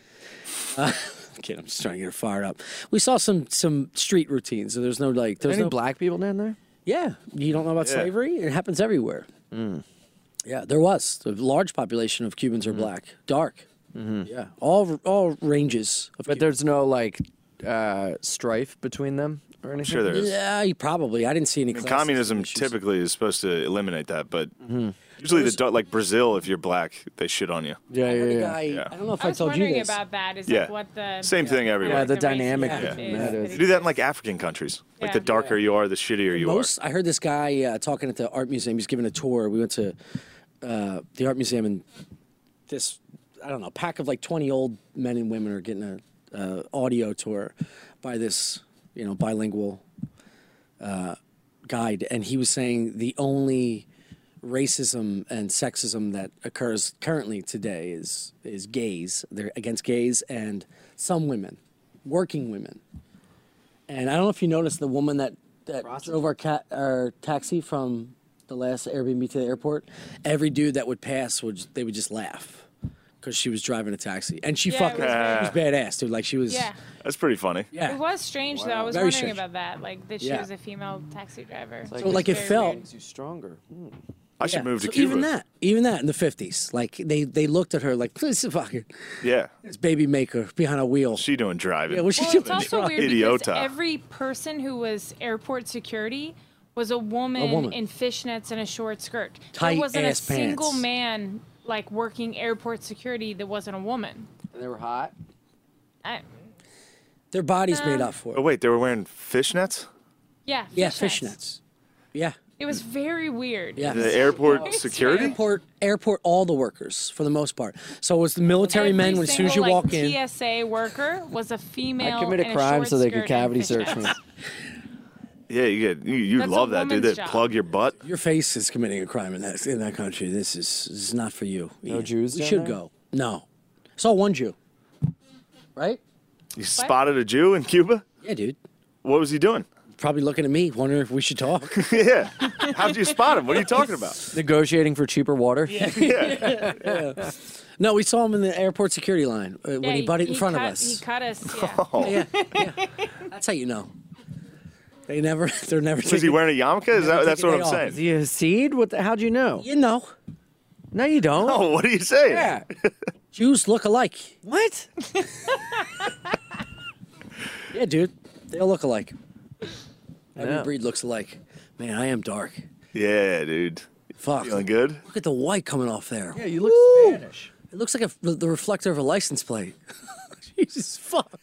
Uh, kid, I'm just trying to get her fired up. We saw some some street routines. So there's no like. There's Any no black people down there? Yeah, you don't know about Yeah. slavery? It happens everywhere. Yeah, there was a large population of Cubans are black, dark. Yeah, all all ranges of. But there's no like uh, strife between them or anything. I'm sure there is. Yeah, you probably. I didn't see any. I mean, class communism issues. typically is supposed to eliminate that, but usually the like Brazil, if you're black, they shit on you. Yeah, I yeah, heard a yeah. guy. Yeah. I don't know if I I, was told you wondering this. about that. Is Yeah. like what the Same thing everywhere. Yeah, the racism dynamic is, that is, that They is. do that in like African countries. Like Yeah. the darker you are, the shittier you Most, I heard this guy uh, talking at the art museum. He's giving a tour. We went to uh, the art museum, and this, I don't know, pack of like twenty old men and women are getting a uh, audio tour by this, you know, bilingual uh, guide, and he was saying the only racism and sexism that occurs currently today is is gays. They're against gays and some women, working women. And I don't know if you noticed the woman that, that drove our cat our taxi from the last Airbnb to the airport. Every dude that would pass would they would just laugh because she was driving a taxi, and she Yeah, it fucking was was badass, dude. Like she was. Yeah. That's pretty funny. Yeah. It was strange though. I was Very wondering strange. about that, like that she Yeah. was a female taxi driver. like- So like it Very felt. weird. Makes you stronger. Hmm. I should Yeah. move to So Cuba. Even that, even that in the fifties, like they they looked at her like this is fucking Yeah. this baby maker behind a wheel. She doing driving. Yeah, what's she Well, doing? it's also weird Idiota. because every person who was airport security was a woman, woman. in fishnets and a short skirt. Tight there wasn't ass a single pants. man like working airport security that wasn't a woman. And they were hot. I, Their body's made Um, up for Oh it. wait, they were wearing fishnets? yeah, Yeah, fishnets. fishnets. Yeah, It was very weird. yeah. The airport security? Airport, airport, all the workers for the most part. So it was the military Every men when as soon as you single, walk like, in. T S A worker was a female. I committed in a crime short so they skirt could cavity and search fishnets. me. Yeah, you get you, you That's love a that, dude. woman's They job. plug your butt. Your face is committing a crime in that in that country. This is this is not for you. No Ian. Jews We down should there? go. No, saw one Jew. Right? You spotted a Jew in Cuba? Yeah, dude. What was he doing? Probably looking at me, wondering if we should talk. Yeah. How'd you spot him? What are you talking about? Negotiating for cheaper water. Yeah. No, we saw him in the airport security line uh, when Yeah, he butted in front cut, of us. He cut us. Yeah. Oh. Yeah, yeah. That's how you know. They never. They're never. Was he taking- wearing a yarmulke? Is that, Never that's take a what day I'm off. saying. Is he a seed? What? The, how'd you know? You know, No, you don't. Oh, what are you saying? Yeah. Jews look alike. What? Yeah, dude. They all look alike. Every Yeah. breed looks alike. Man, I am dark. Yeah, dude. Fuck. Feeling good? Look at the white coming off there. Yeah, you look Spanish. It looks like a, the reflector of a license plate. Jesus fuck.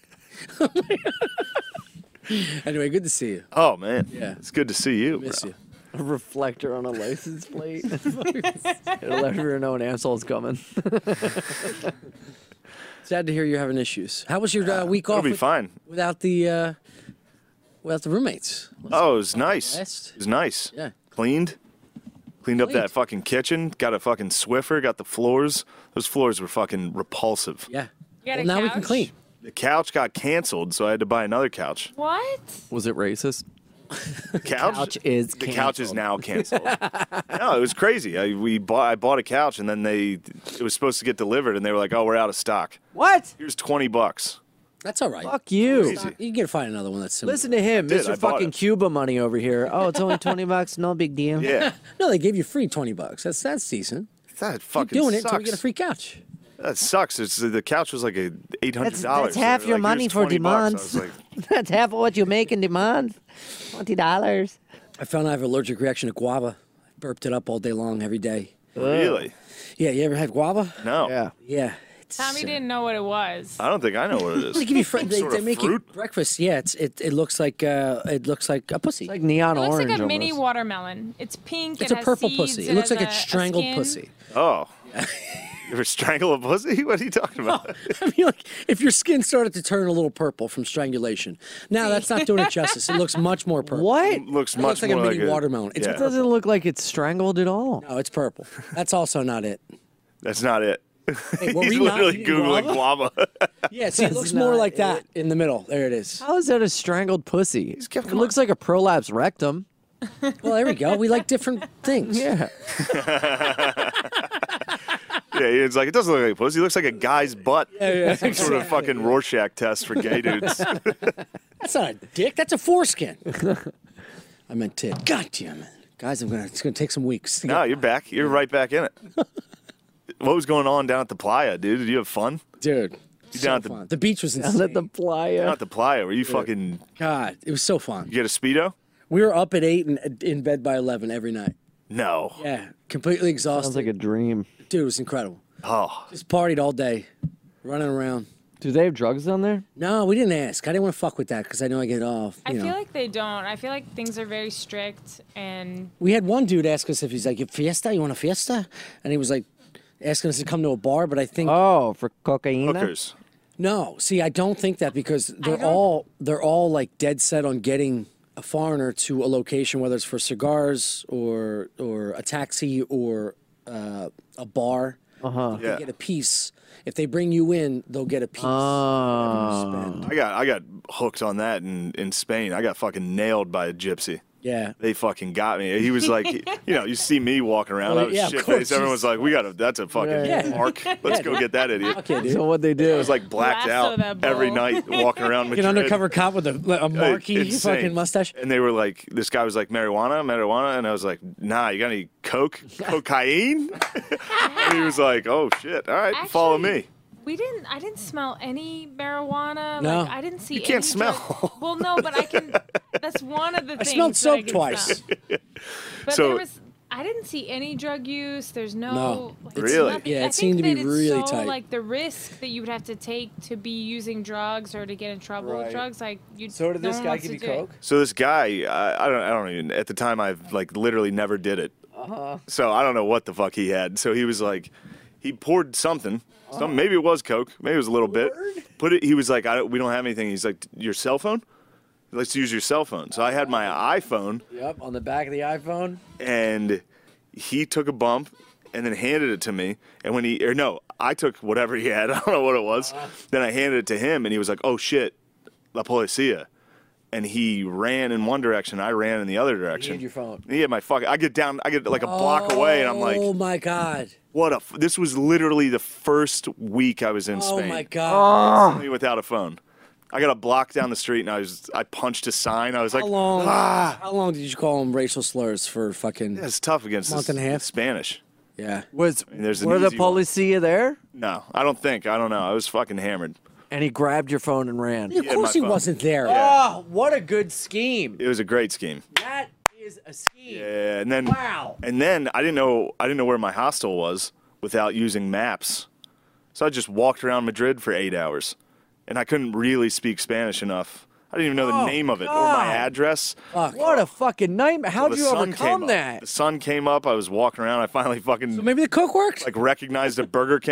Anyway, good to see you. Oh man. Yeah. It's good to see you. Miss bro. you. A reflector on a license plate. It'll let everyone know an asshole's coming. Sad to hear you're having issues. How was your uh, week It'll off? be with- fine. Without the uh, without the roommates. Oh, it was nice. Best. It was nice. Yeah. Cleaned. Cleaned up Cleaned. that fucking kitchen. Got a fucking Swiffer. Got the floors. Those floors were fucking repulsive. Yeah. You got Well, a now we can couch? clean. The couch got canceled, so I had to buy another couch. What? Was it racist? The couch, couch is the couch is canceled. now canceled. No, it was crazy. I we bought I bought a couch and then they it was supposed to get delivered and they were like, "Oh, we're out of stock. What? Here's twenty bucks." That's all right. Fuck you. Crazy. You can find another one that's similar. Listen to him, did. Mister I bought Fucking it. Cuba money over here. Oh, it's only twenty bucks. No big deal. Yeah, No, they gave you free twenty bucks. That's that's decent. that Keep fucking doing it sucks. until we get a free couch. That sucks. It's the couch was like a eight hundred That's, dollars. that's half your money for the month. Like, That's half of what you make in the month. Twenty dollars. I found I have an allergic reaction to guava. I burped it up all day long, every day. really? Yeah, you ever had guava? No. Yeah. Yeah. It's, Tommy uh, didn't know what it was. I don't think I know what it is. They give you fr- they, Sort they of make fruit? you breakfast. Yeah, it's it, it looks like uh it looks like a pussy. It's like neon It looks orange. like a mini almost. watermelon. It's pink. It's it a has purple seeds, pussy. It looks has like a a- a strangled skin. pussy. Oh. You ever strangle a pussy? What are you talking about? I mean, like if your skin started to turn a little purple from strangulation. Now that's not doing it justice. It looks much more purple. What? It looks It much looks like a more mini like watermelon. It's yeah. It doesn't look like it's strangled at all. No, it's purple. That's also not it. That's not it. Hey, were He's we not literally eating googling guava? guava. Yeah, see, it That's looks more not like that in the middle. There it is. How is that a strangled pussy? come It looks like a prolapse rectum. Well, there we go. We like different things. Yeah. Yeah, it's like it doesn't look like a pussy. It looks like a guy's butt. Yeah, yeah, Some sort of fucking Rorschach test for gay dudes. That's not a dick. That's a foreskin. I meant tit. God damn it, guys! I'm gonna. It's gonna take some weeks. to No, get- you're back. You're right back in it. What was going on down at the playa, dude? Did you have fun? dude. You So down at the fun. The beach was Down insane. at the playa. down at the playa? Were you fucking? God, it was so fun. You get a speedo? We were up at eight and in bed by eleven every night. No. Yeah, completely exhausted. Sounds like a dream. Dude, it was incredible. Oh, Just partied all day, running around. Do they have drugs down there? No, we didn't ask. I didn't want to fuck with that because I know I get off. I You feel know. like they don't. I feel like things are very strict and We had one dude ask us if he's like, fiesta? You want a fiesta? And he was like, asking us to come to a bar, but I think Oh, for cocaine? hookers. no. See, I don't think that because they're don't- all they're all like dead set on getting a foreigner to a location, whether it's for cigars or or a taxi or uh, a bar. Uh huh. Yeah. Get a piece. If they bring you in, they'll get a piece. Oh. Spend. I got I got hooked on that in, in Spain. I got fucking nailed by a gypsy. Yeah. They fucking got me. He was like, you know, you see me walking around. Well, I was yeah, of shit course. faced. Everyone was like, we got to, that's a fucking Yeah. mark. Let's go get that idiot. Okay, dude. So what they do? I was like blacked Lasso out that bull. every night walking around Like an Madrid. undercover cop with a, a marky Insane. fucking mustache. And they were like, this guy was like, marijuana, marijuana. And I was like, nah, you got any coke, cocaine? And he was like, oh shit. All right, follow Actually, me. we didn't. I didn't smell any marijuana. No. Like, I didn't see. You can't any smell. drug- Well, no, but I can. That's one of the I things. smelled that soap I can twice. smell. But So- there was. I didn't see any drug use. There's no. No. Like, Really? nothing. Yeah, I it seemed to think be that it's really so, tight. Like the risk that you would have to take to be using drugs or to get in trouble Right. with drugs, like you. So did no this one guy wants give to you do it. coke? So this guy, I, I don't, I don't even. At the time, I've like literally never did it. Uh-huh. So I don't know what the fuck he had. So he was like, he poured something. Some maybe it was coke. Maybe it was a little bit. Put it. He was like, I don't, we don't have anything. He's like, your cell phone. Let's use your cell phone. So I had my iPhone, Yep, on the back of the iPhone. and he took a bump and then handed it to me. And when he, or no, I took whatever he had. I don't know what it was. Then I handed it to him, and he was like, oh shit, la policía. And he ran in one direction. I ran in the other direction. had your phone. He had my fucking. I get down. I get like a block away, and I'm like, oh my god. what a. F-. This was literally the first week I was in Oh Spain. my god. Instantly without a phone. I got a block down the street, and I was. I punched a sign. I was like, How long? ah. How long did you call them racial slurs for fucking? Yeah, it's tough against Month this, and a half? Spanish. Yeah. Was mean, there's an were the easy one. policia there? No, I don't think. I don't know. I was fucking hammered. And he grabbed your phone and ran. Of had course my he phone. wasn't there. Oh, what a good scheme! It was a great scheme. That is a scheme. Yeah, and then Wow. and then I didn't know I didn't know where my hostel was without using maps. So I just walked around Madrid for eight hours, and I couldn't really speak Spanish enough. I didn't even know the Oh, name of it or God. my address. Fuck. What a fucking nightmare! How'd The you sun came overcome up. that? The sun came up. I was walking around. I finally fucking So maybe the coke worked. like recognized a Burger King.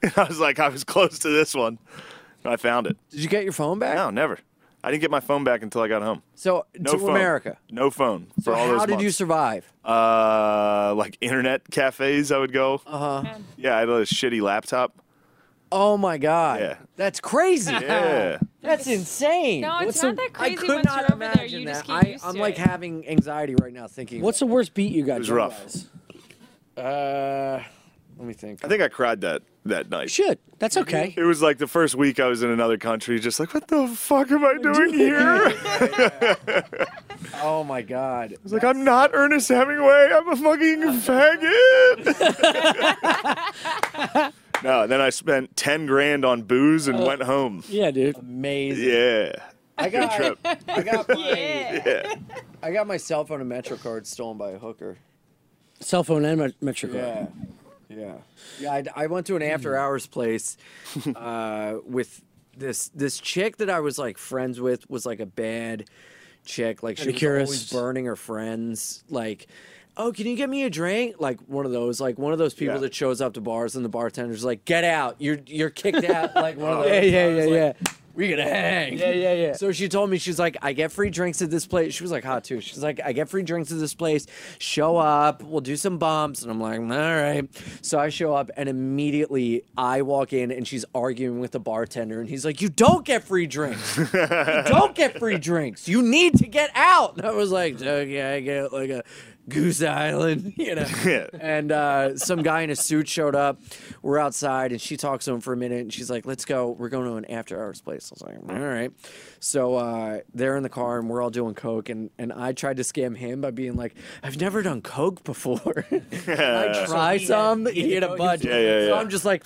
And I was like, I was close to this one. And I found it. Did you get your phone back? No, never. I didn't get my phone back until I got home. So no to phone. America. No phone for So all those how did months. you survive? Uh, like internet cafes, I would go. Uh huh. Yeah, I had a shitty laptop. Oh my god. Yeah. That's crazy. Yeah. That's insane. No, it's What's not the- that crazy I could once not you're over there. imagine You that. just get I, used I'm to like it. having anxiety right now thinking. What's the worst beat you got? It was drunk rough. wise? Uh, let me think. I think I cried that that night. Should. That's okay. It was like the first week I was in another country, just like, what the fuck am I doing here? Oh my god. I was like, I'm not Ernest Hemingway. I'm a fucking faggot. No, then I spent ten grand on booze and went home. Yeah, dude. Amazing. Yeah. I got Good trip. I got my Yeah. I got my cell phone and Metro card stolen by a hooker. Cell phone and met- Metro card. Yeah. Yeah. Yeah, I, I went to an after hours place uh, with this this chick that I was like friends with was like a bad chick. Like she was Pedicurist. always burning her friends. Like, oh, can you get me a drink? Like one of those, like one of those people Yeah. that shows up to bars and the bartender's like, get out. You're you're kicked out. Like one of those. Yeah, yeah, I was yeah, like, yeah. We gotta hang. Yeah, yeah, yeah. So she told me, she's like, I get free drinks at this place. She was like hot too. She's like, I get free drinks at this place. Show up. We'll do some bumps. And I'm like, all right. So I show up and immediately I walk in and she's arguing with the bartender. And he's like, you don't get free drinks. You don't get free drinks. You need to get out. And I was like, okay, I get like a Goose Island, you know. Yeah. And uh, some guy in a suit showed up. We're outside, and she talks to him for a minute, and she's like, let's go. We're going to an after-hours place. I was like, all right. So uh, they're in the car, and we're all doing coke, and, and I tried to scam him by being like, I've never done coke before. I try some. He had a budget. Yeah, yeah, So yeah. I'm just like,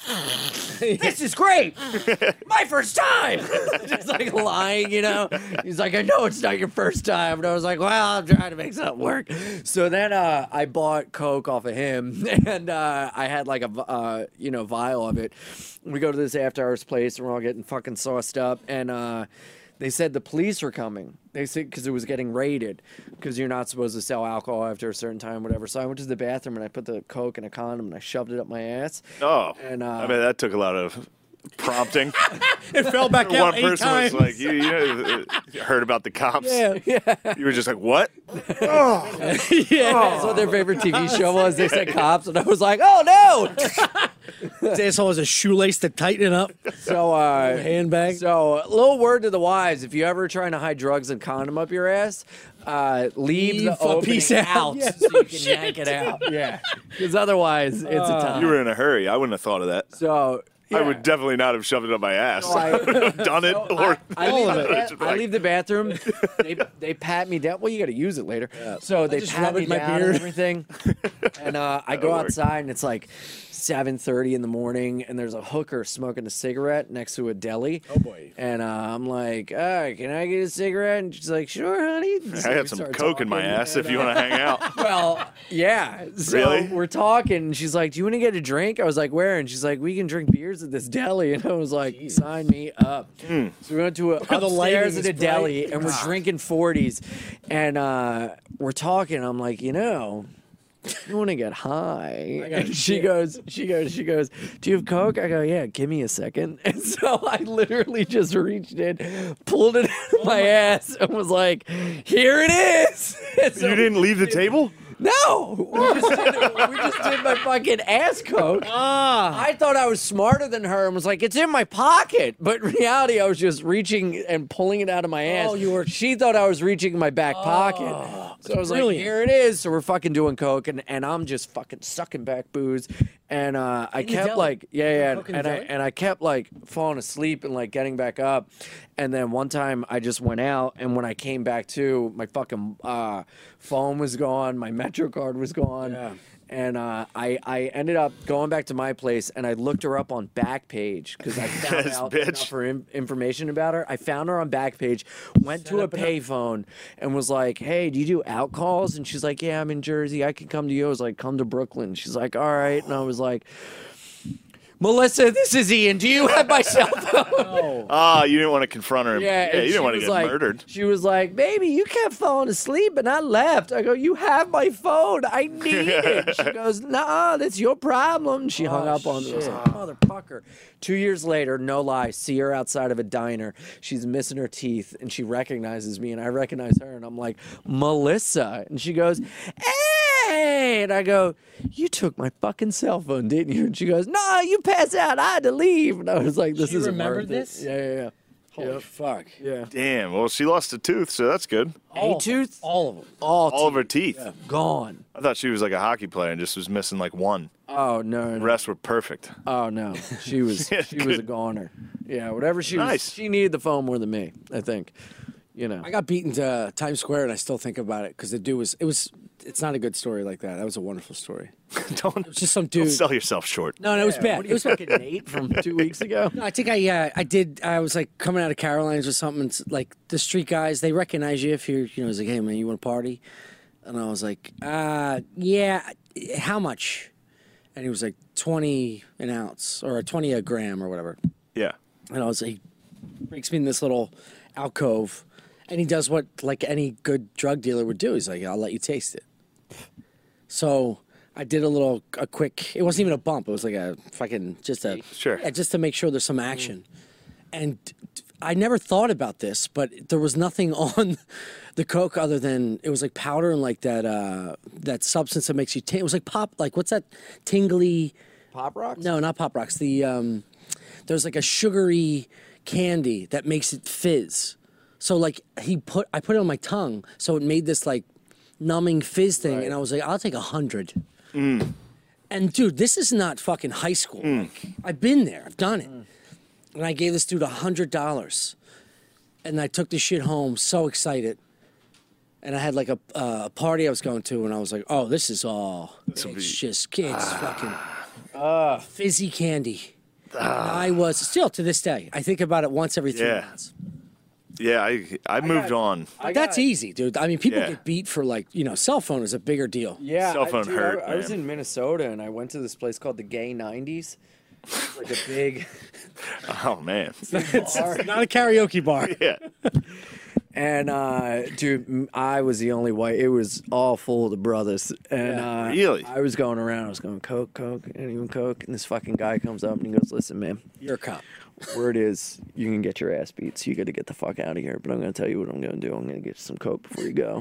this is great. My first time. Just like lying, you know. He's like, I know it's not your first time. And I was like, well, I'm trying to make something work. So then uh, I bought coke off of him, and uh, I had like a uh, you know vial of it. We go to this after hours place, and we're all getting fucking sauced up, and uh, they said the police were coming. They said because it was getting raided, because you're not supposed to sell alcohol after a certain time, whatever. So I went to the bathroom and I put the coke in a condom and I shoved it up my ass. Oh, And, uh, I mean, that took a lot of prompting. It fell back One out eight person times. was like, you, you know, you heard about the cops. Yeah, yeah. You were just like, what? Yeah, that's what their favorite T V show was. They said cops, and I was like, "Oh no!" This asshole has a shoelace to tighten it up. So, uh, handbag. So, a little word to the wise: if you ever trying to hide drugs and condom up your ass, uh, leave, Leave the a opening piece out. out Yeah, so no you can shit. yank it out. Yeah, because otherwise, it's a time. You were in a hurry. I wouldn't have thought of that. So. I yeah. would definitely not have shoved it up my ass. So I- Done it. So or I, I, leave I the, would've ba- just I like- leave the bathroom. They, they pat me down. Well, you got to use it later. So they just pat rub it me in my down and beard. everything. And uh, I go That'll work. outside, and it's like seven thirty in the morning, and there's a hooker smoking a cigarette next to a deli. Oh, boy. And uh, I'm like, uh, can I get a cigarette? And she's like, sure, honey. So I we had some start coke in my talking, ass if and, you uh, want to hang out. Well, yeah. So Really? we're talking, and she's like, do you want to get a drink? I was like, where? And she's like, we can drink beers at this deli. And I was like, sign me up. Hmm. So we went to a, the lighting upstairs is at a deli, bright. and we're drinking forties. And uh, we're talking. I'm like, you know, you want to get high? And she goes, she goes, she goes, do you have Coke? I go, yeah, give me a second. And so I literally just reached in, pulled it out of my ass, and was like, here it is. And so- You didn't leave the table? no, we just, did, we just did my fucking ass coke. Ah. I thought I was smarter than her and was like, it's in my pocket. But in reality, I was just reaching and pulling it out of my ass. Oh, you were- She thought I was reaching in my back pocket. So I was brilliant. like, here it is. So we're fucking doing coke, and, and I'm just fucking sucking back booze. And uh, I In the kept deli? like, yeah, yeah, Coke in the and I deli? and I kept like falling asleep and like getting back up. And then one time I just went out, and when I came back to, my fucking uh, phone was gone, my Metro card was gone. Yeah. And uh, I, I ended up going back to my place, and I looked her up on Backpage because I found This out bitch. enough for in- information about her. I found her on Backpage, went to a payphone, and was like, "Hey, do you do out calls?" And she's like, "Yeah, I'm in Jersey. I can come to you." I was like, "Come to Brooklyn." She's like, "All right." And I was like, Melissa, this is Ian. Do you have my cell phone? Ah, you didn't want to confront her. Yeah, you and she didn't want to was get like- murdered. She was like, baby, you kept falling asleep and I left. I go, you have my phone. I need it. She goes, nah, that's your problem. She hung up on me. I was like, motherfucker. Two years later, no lie, see her outside of a diner. She's missing her teeth and she recognizes me and I recognize her and I'm like, Melissa. And she goes, hey. And I go, you took my fucking cell phone, didn't you? And she goes, no, you passed out. I had to leave. And I was like, this She isn't remembered worth it. this? Yeah, yeah, yeah. Holy Yep. fuck. Yeah. Damn. Well, she lost a tooth, so that's good. A tooth? All of them. All, All of her teeth. gone. I thought she was like a hockey player and just was missing like one. Oh no, The no. rest were perfect. Oh no, she was Yeah, she was a good. goner. Yeah, whatever she Nice. was, she needed the phone more than me. I think, you know. I got beaten to Times Square, and I still think about it because the dude was. It was. It's not a good story like that. That was a wonderful story. don't, It was just some don't dude. sell yourself short. No, no, it was Yeah, bad. What are It you was fucking Nate from two weeks ago? No, I think I uh, I did. I was like coming out of Caroline's or something. And, s- like the street guys, they recognize you if you're. You know, it's like, hey man, you want to party? And I was like, uh, yeah. How much? And he was like twenty an ounce or twenty a gram or whatever. Yeah. And I was like, he breaks me in this little alcove, and he does what like any good drug dealer would do. He's like, I'll let you taste it. So I did a little, a quick. It wasn't even a bump. It was like a fucking just a Sure. yeah, just to make sure there's some action. And I never thought about this, but there was nothing on the coke other than it was like powder and like that uh, that substance that makes you. T- it was like pop. Like what's that tingly? Pop rocks? No, not pop rocks. The um, there's like a sugary candy that makes it fizz. So like he put, I put it on my tongue, so it made this like numbing fizz thing, and I was like, I'll take a hundred. Mm. And dude, this is not fucking high school. Like, I've been there, I've done it, and I gave this dude a hundred dollars, and I took this shit home, so excited. And I had like a uh, a party I was going to, and I was like, oh, this is all. It's just kids fucking Uh, fizzy candy. And I was still to this day. I think about it once every three Yeah. months. Yeah, I I moved on. But that's easy, dude. I mean, people Yeah. get beat for like you know, cell phone is a bigger deal. Yeah, Cell I- phone dude, I- hurt, I, was man. in Minnesota and I went to this place called the Gay nineties. It's like a big Oh man. It's not a karaoke bar. Yeah. And uh, dude, m- I was the only white. It was all full of the brothers. And uh, Really? I was going around. I was going Coke, Coke, anyone Coke. And this fucking guy comes up and he goes, "Listen, man, You're a cop. word is you can get your ass beat, so you got to get the fuck out of here. But I'm going to tell you what I'm going to do. I'm going to get you some Coke before you go."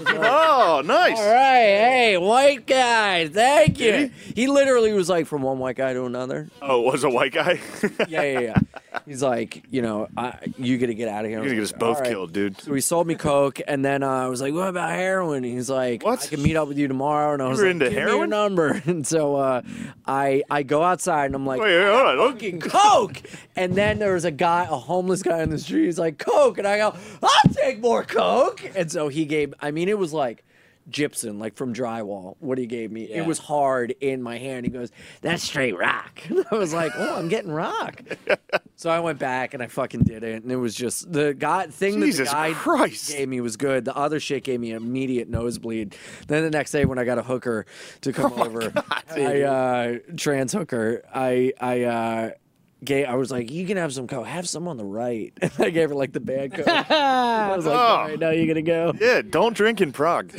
Oh, nice. All right, hey, white guy, thank you. He literally was like from one white guy to another. Oh, it was a white guy? Yeah, yeah, yeah. He's like, you know, I, you got to get out of here. You're gonna get us both killed, dude. So he sold me coke, and then uh, I was like, "What about heroin?" And he's like, "What? I can meet up with you tomorrow." And I You was were like, into "Give me your heroin? number." And so uh, I I go outside, and I'm like, Wait, wait, hold on. Look. "Fucking coke!" And then there was a guy, a homeless guy in the street. He's like, "Coke," and I go, "I'll take more coke." And so he gave. I mean, it was like gypsum, like from Drywall. What he gave me, Yeah. it was hard in my hand. He goes, "That's straight rock." And I was like, "Oh, I'm getting rock." So I went back and I fucking did it, and it was just the guy thing that Jesus the guy Christ. gave me was good. The other shit gave me an immediate nosebleed. Then the next day when I got a hooker to come Oh over, I uh, trans hooker, I I uh, gave. I was like, "You can have some coke. Have some on the right." And I gave her like the bad coke. I was like, Oh. "All right, now you're gonna go." Yeah, don't drink in Prague.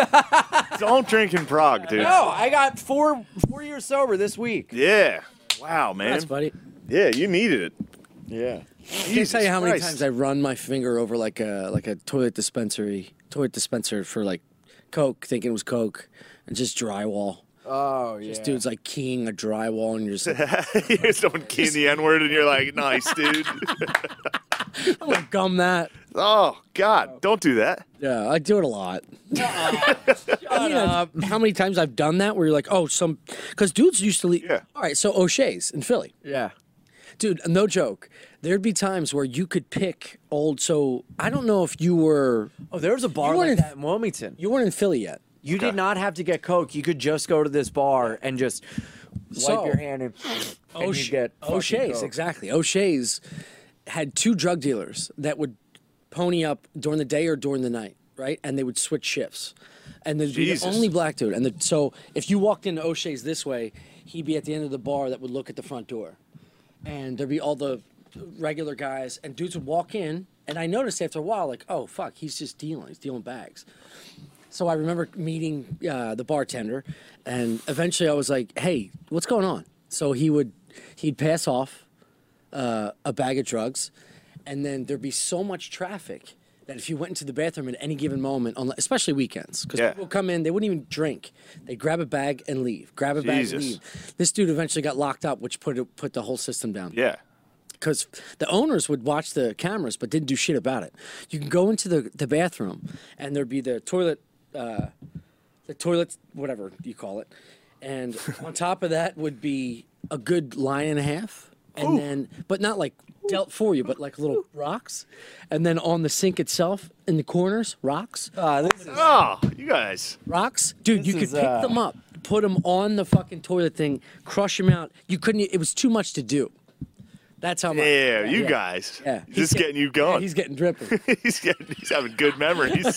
Don't drink in Prague, dude. No, I got four four years sober this week. Yeah. Wow, man. That's buddy. Yeah, you needed it. Yeah. I can't tell you how many Christ. times I run my finger over like a like a toilet dispensary, toilet dispenser for like Coke, thinking it was Coke, and just drywall. Oh yeah. Just dude's like keying a drywall, and you're just like, You're someone keying the N word, and you're like, nice, dude. I'm gonna gum that. Oh, God. Don't do that. Yeah, I do it a lot. Shut You know, up. how many times I've done that where you're like, oh, some, because dudes used to leave. Yeah. All right, so O'Shea's in Philly. Yeah. Dude, no joke. There'd be times where you could pick old. So I don't know if you were. Oh, there was a bar You like weren't in- that in Wilmington. You weren't in Philly yet. You did not have to get Coke. You could just go to this bar and just wipe So- your hand and, and O'Sh- you get fucking O'Shea's, Coke. exactly. O'Shea's had two drug dealers that would pony up during the day or during the night, right? And they would switch shifts. And they'd be the Jesus. only black dude. And the, so if you walked into O'Shea's this way, he'd be at the end of the bar that would look at the front door, and there'd be all the regular guys, and dudes would walk in, and I noticed after a while, like, oh fuck, he's just dealing, he's dealing bags. So I remember meeting uh, the bartender, and eventually I was like, hey, what's going on? So he would, he'd pass off uh, a bag of drugs, and then there'd be so much traffic that if you went into the bathroom at any given moment, on, especially weekends, because Yeah. people come in, they wouldn't even drink. They'd grab a bag and leave, grab a bag and Jesus. leave. This dude eventually got locked up, which put it, put the whole system down. Yeah. Because the owners would watch the cameras but didn't do shit about it. You can go into the, the bathroom, and there'd be the toilet, uh, the toilet, whatever you call it. And on top of that would be a good line and a half. And then, but not like dealt for you, but like little rocks. And then on the sink itself, in the corners, rocks. Uh, this is, Oh, you guys. Rocks? Dude, This you could is, pick uh, them up, put them on the fucking toilet thing, crush them out. You couldn't, it was too much to do. That's how much. Yeah, you guys. Yeah. He's just getting you Yeah, going. he's getting dripping. he's getting. He's having good memories.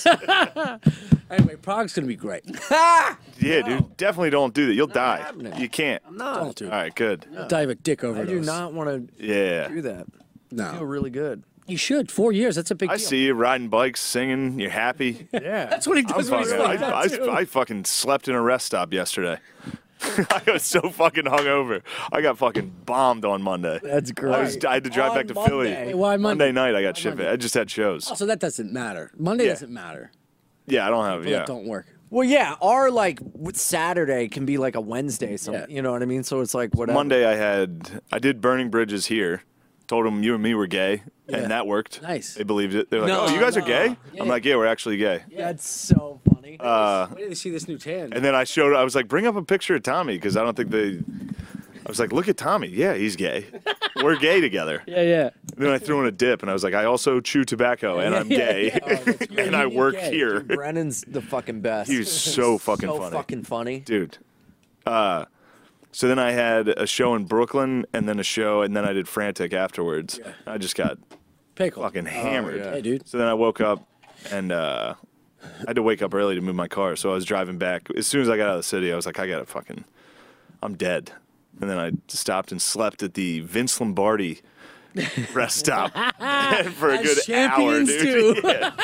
Anyway, Prague's going to be great. Yeah, dude. Definitely don't do that. You'll die. happening. You can't. Don't do All right, good. Dive a dick over I do not want to Yeah. do that. No. I feel really good. You should. Four years. That's a big I deal. see you riding bikes, singing. You're happy. Yeah. That's what he I'm does when he's fucking, like that, I, too. I, I fucking slept in a rest stop yesterday. I was so fucking hungover. I got fucking bombed on Monday. That's great. I, was, I had to drive On back to Monday. Philly. Hey, why Monday? night I got shit. Monday? I just had shows. Oh, so that doesn't matter. Monday Yeah. doesn't matter. Yeah, I don't have. People Yeah. that don't work. Well, yeah, our like w- Saturday can be like a Wednesday, so Yeah. you know what I mean. So it's like whatever. Monday I had. I did Burning Bridges here. Told them you and me were gay, Yeah. and that worked. Nice. They believed it. They're like, No, "Oh, you guys are no. gay?" Yeah. I'm like, "Yeah, we're actually gay." That's so funny. Uh, Wait till they see this new tan. and then I showed. I was like, "Bring up a picture of Tommy," because I don't think they. I was like, "Look at Tommy. Yeah, he's gay. We're gay together." yeah, yeah. And then I threw in a dip, and I was like, "I also chew tobacco, and I'm Yeah, gay, yeah. Oh, that's- and you I need work gay. here." Brennan's the fucking best. He was so fucking so funny, fucking funny. dude. Uh, so then I had a show in Brooklyn, and then a show, and then I did Frantic afterwards. I just got Pickle. fucking hammered. Hey, dude. So then I woke up, and uh, I had to wake up early to move my car. So I was driving back. As soon as I got out of the city, I was like, I gotta fucking, I'm dead. And then I stopped and slept at the Vince Lombardi rest stop for a As good hour, champions dude. do. Yeah.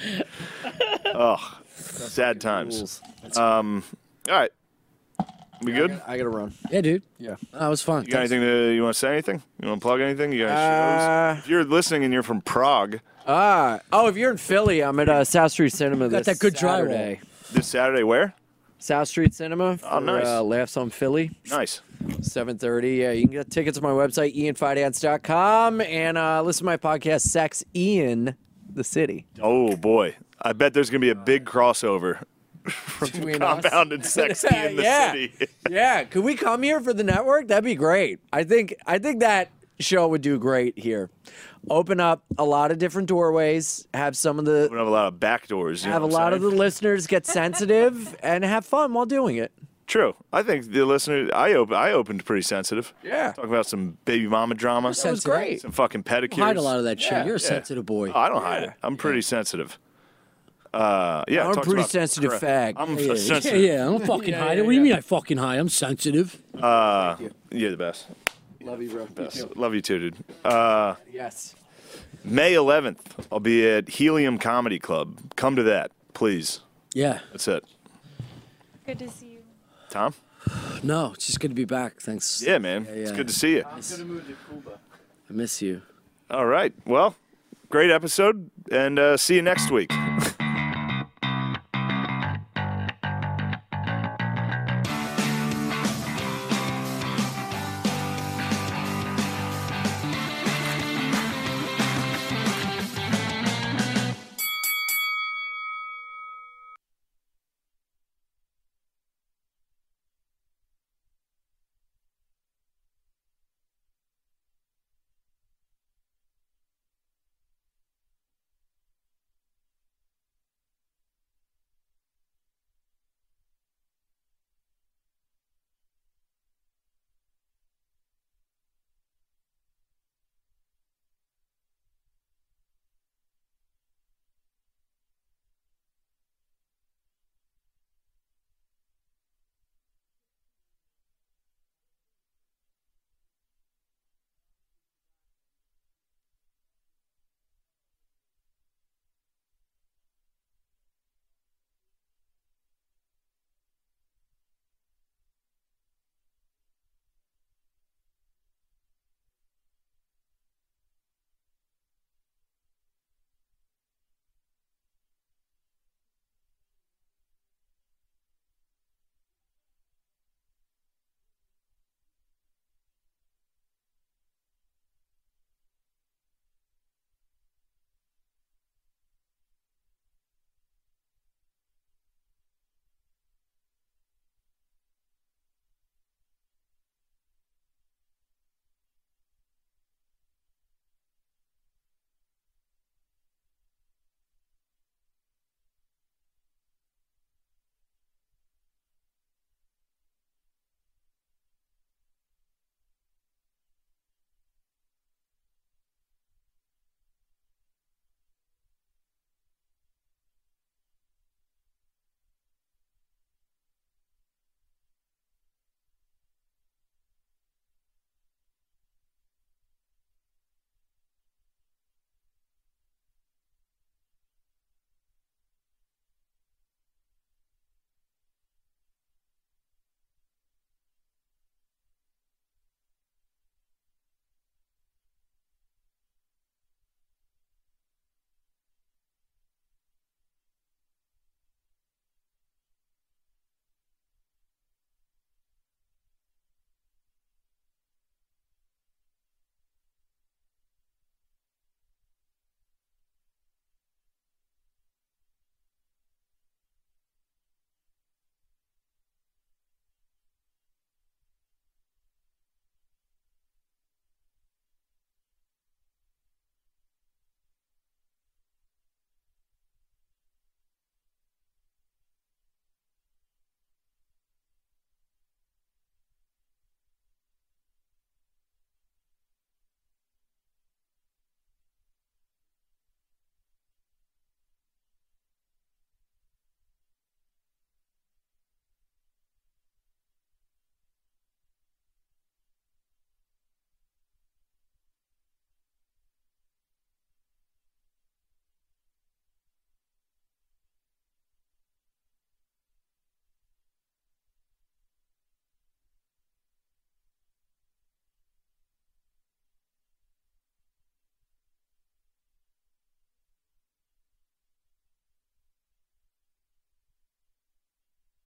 Oh, sad times. Um, all right, we good? I gotta run. Yeah, dude. Yeah. That was fun. You got anything to? You want to say anything? You want to plug anything? You got Uh, shows? If you're listening and you're from Prague, Ah. Oh, if you're in Philly, I'm at uh, South Street Cinema Got this that good drywall. Saturday. this Saturday, where? South Street Cinema for Oh, nice. uh, Laughs on Philly. Nice. seven thirty. Yeah, you can get tickets on my website, ian fidance dot com, and uh, listen to my podcast, Sex Ian the City. Oh boy, I bet there's gonna be a big crossover Between us. Compound and Sexy in the Yeah. city. Yeah, could we come here for the network? That'd be great. I think I think that show would do great here. Open up a lot of different doorways, have some of the We have a lot of back doors. You have know a what I'm lot of the saying? listeners get sensitive and have fun while doing it. True. I think the listener. I op- I opened pretty sensitive. Yeah. Talk about some baby mama drama. That was great. Some fucking pedicures. You hide a lot of that shit. Yeah. You're a Yeah. sensitive boy. Oh, I don't hide it. I'm pretty sensitive. Uh, yeah. I'm a talks pretty about sensitive cra- fag. I'm yeah, a yeah, sensitive. yeah, I don't fucking Yeah, hide yeah, it. What do you yeah. mean I fucking hide? I'm sensitive. Uh, you're the best. Love you, bro. Best. Love you too, dude. Uh, Yes. May eleventh, I'll be at Helium Comedy Club. Come to that, please. Yeah. That's it. Good to see you. Tom? No, it's just good to be back. Thanks. Yeah, man. Yeah, It's yeah. good to see you. I miss you. All right. Well, great episode, and uh, see you next week.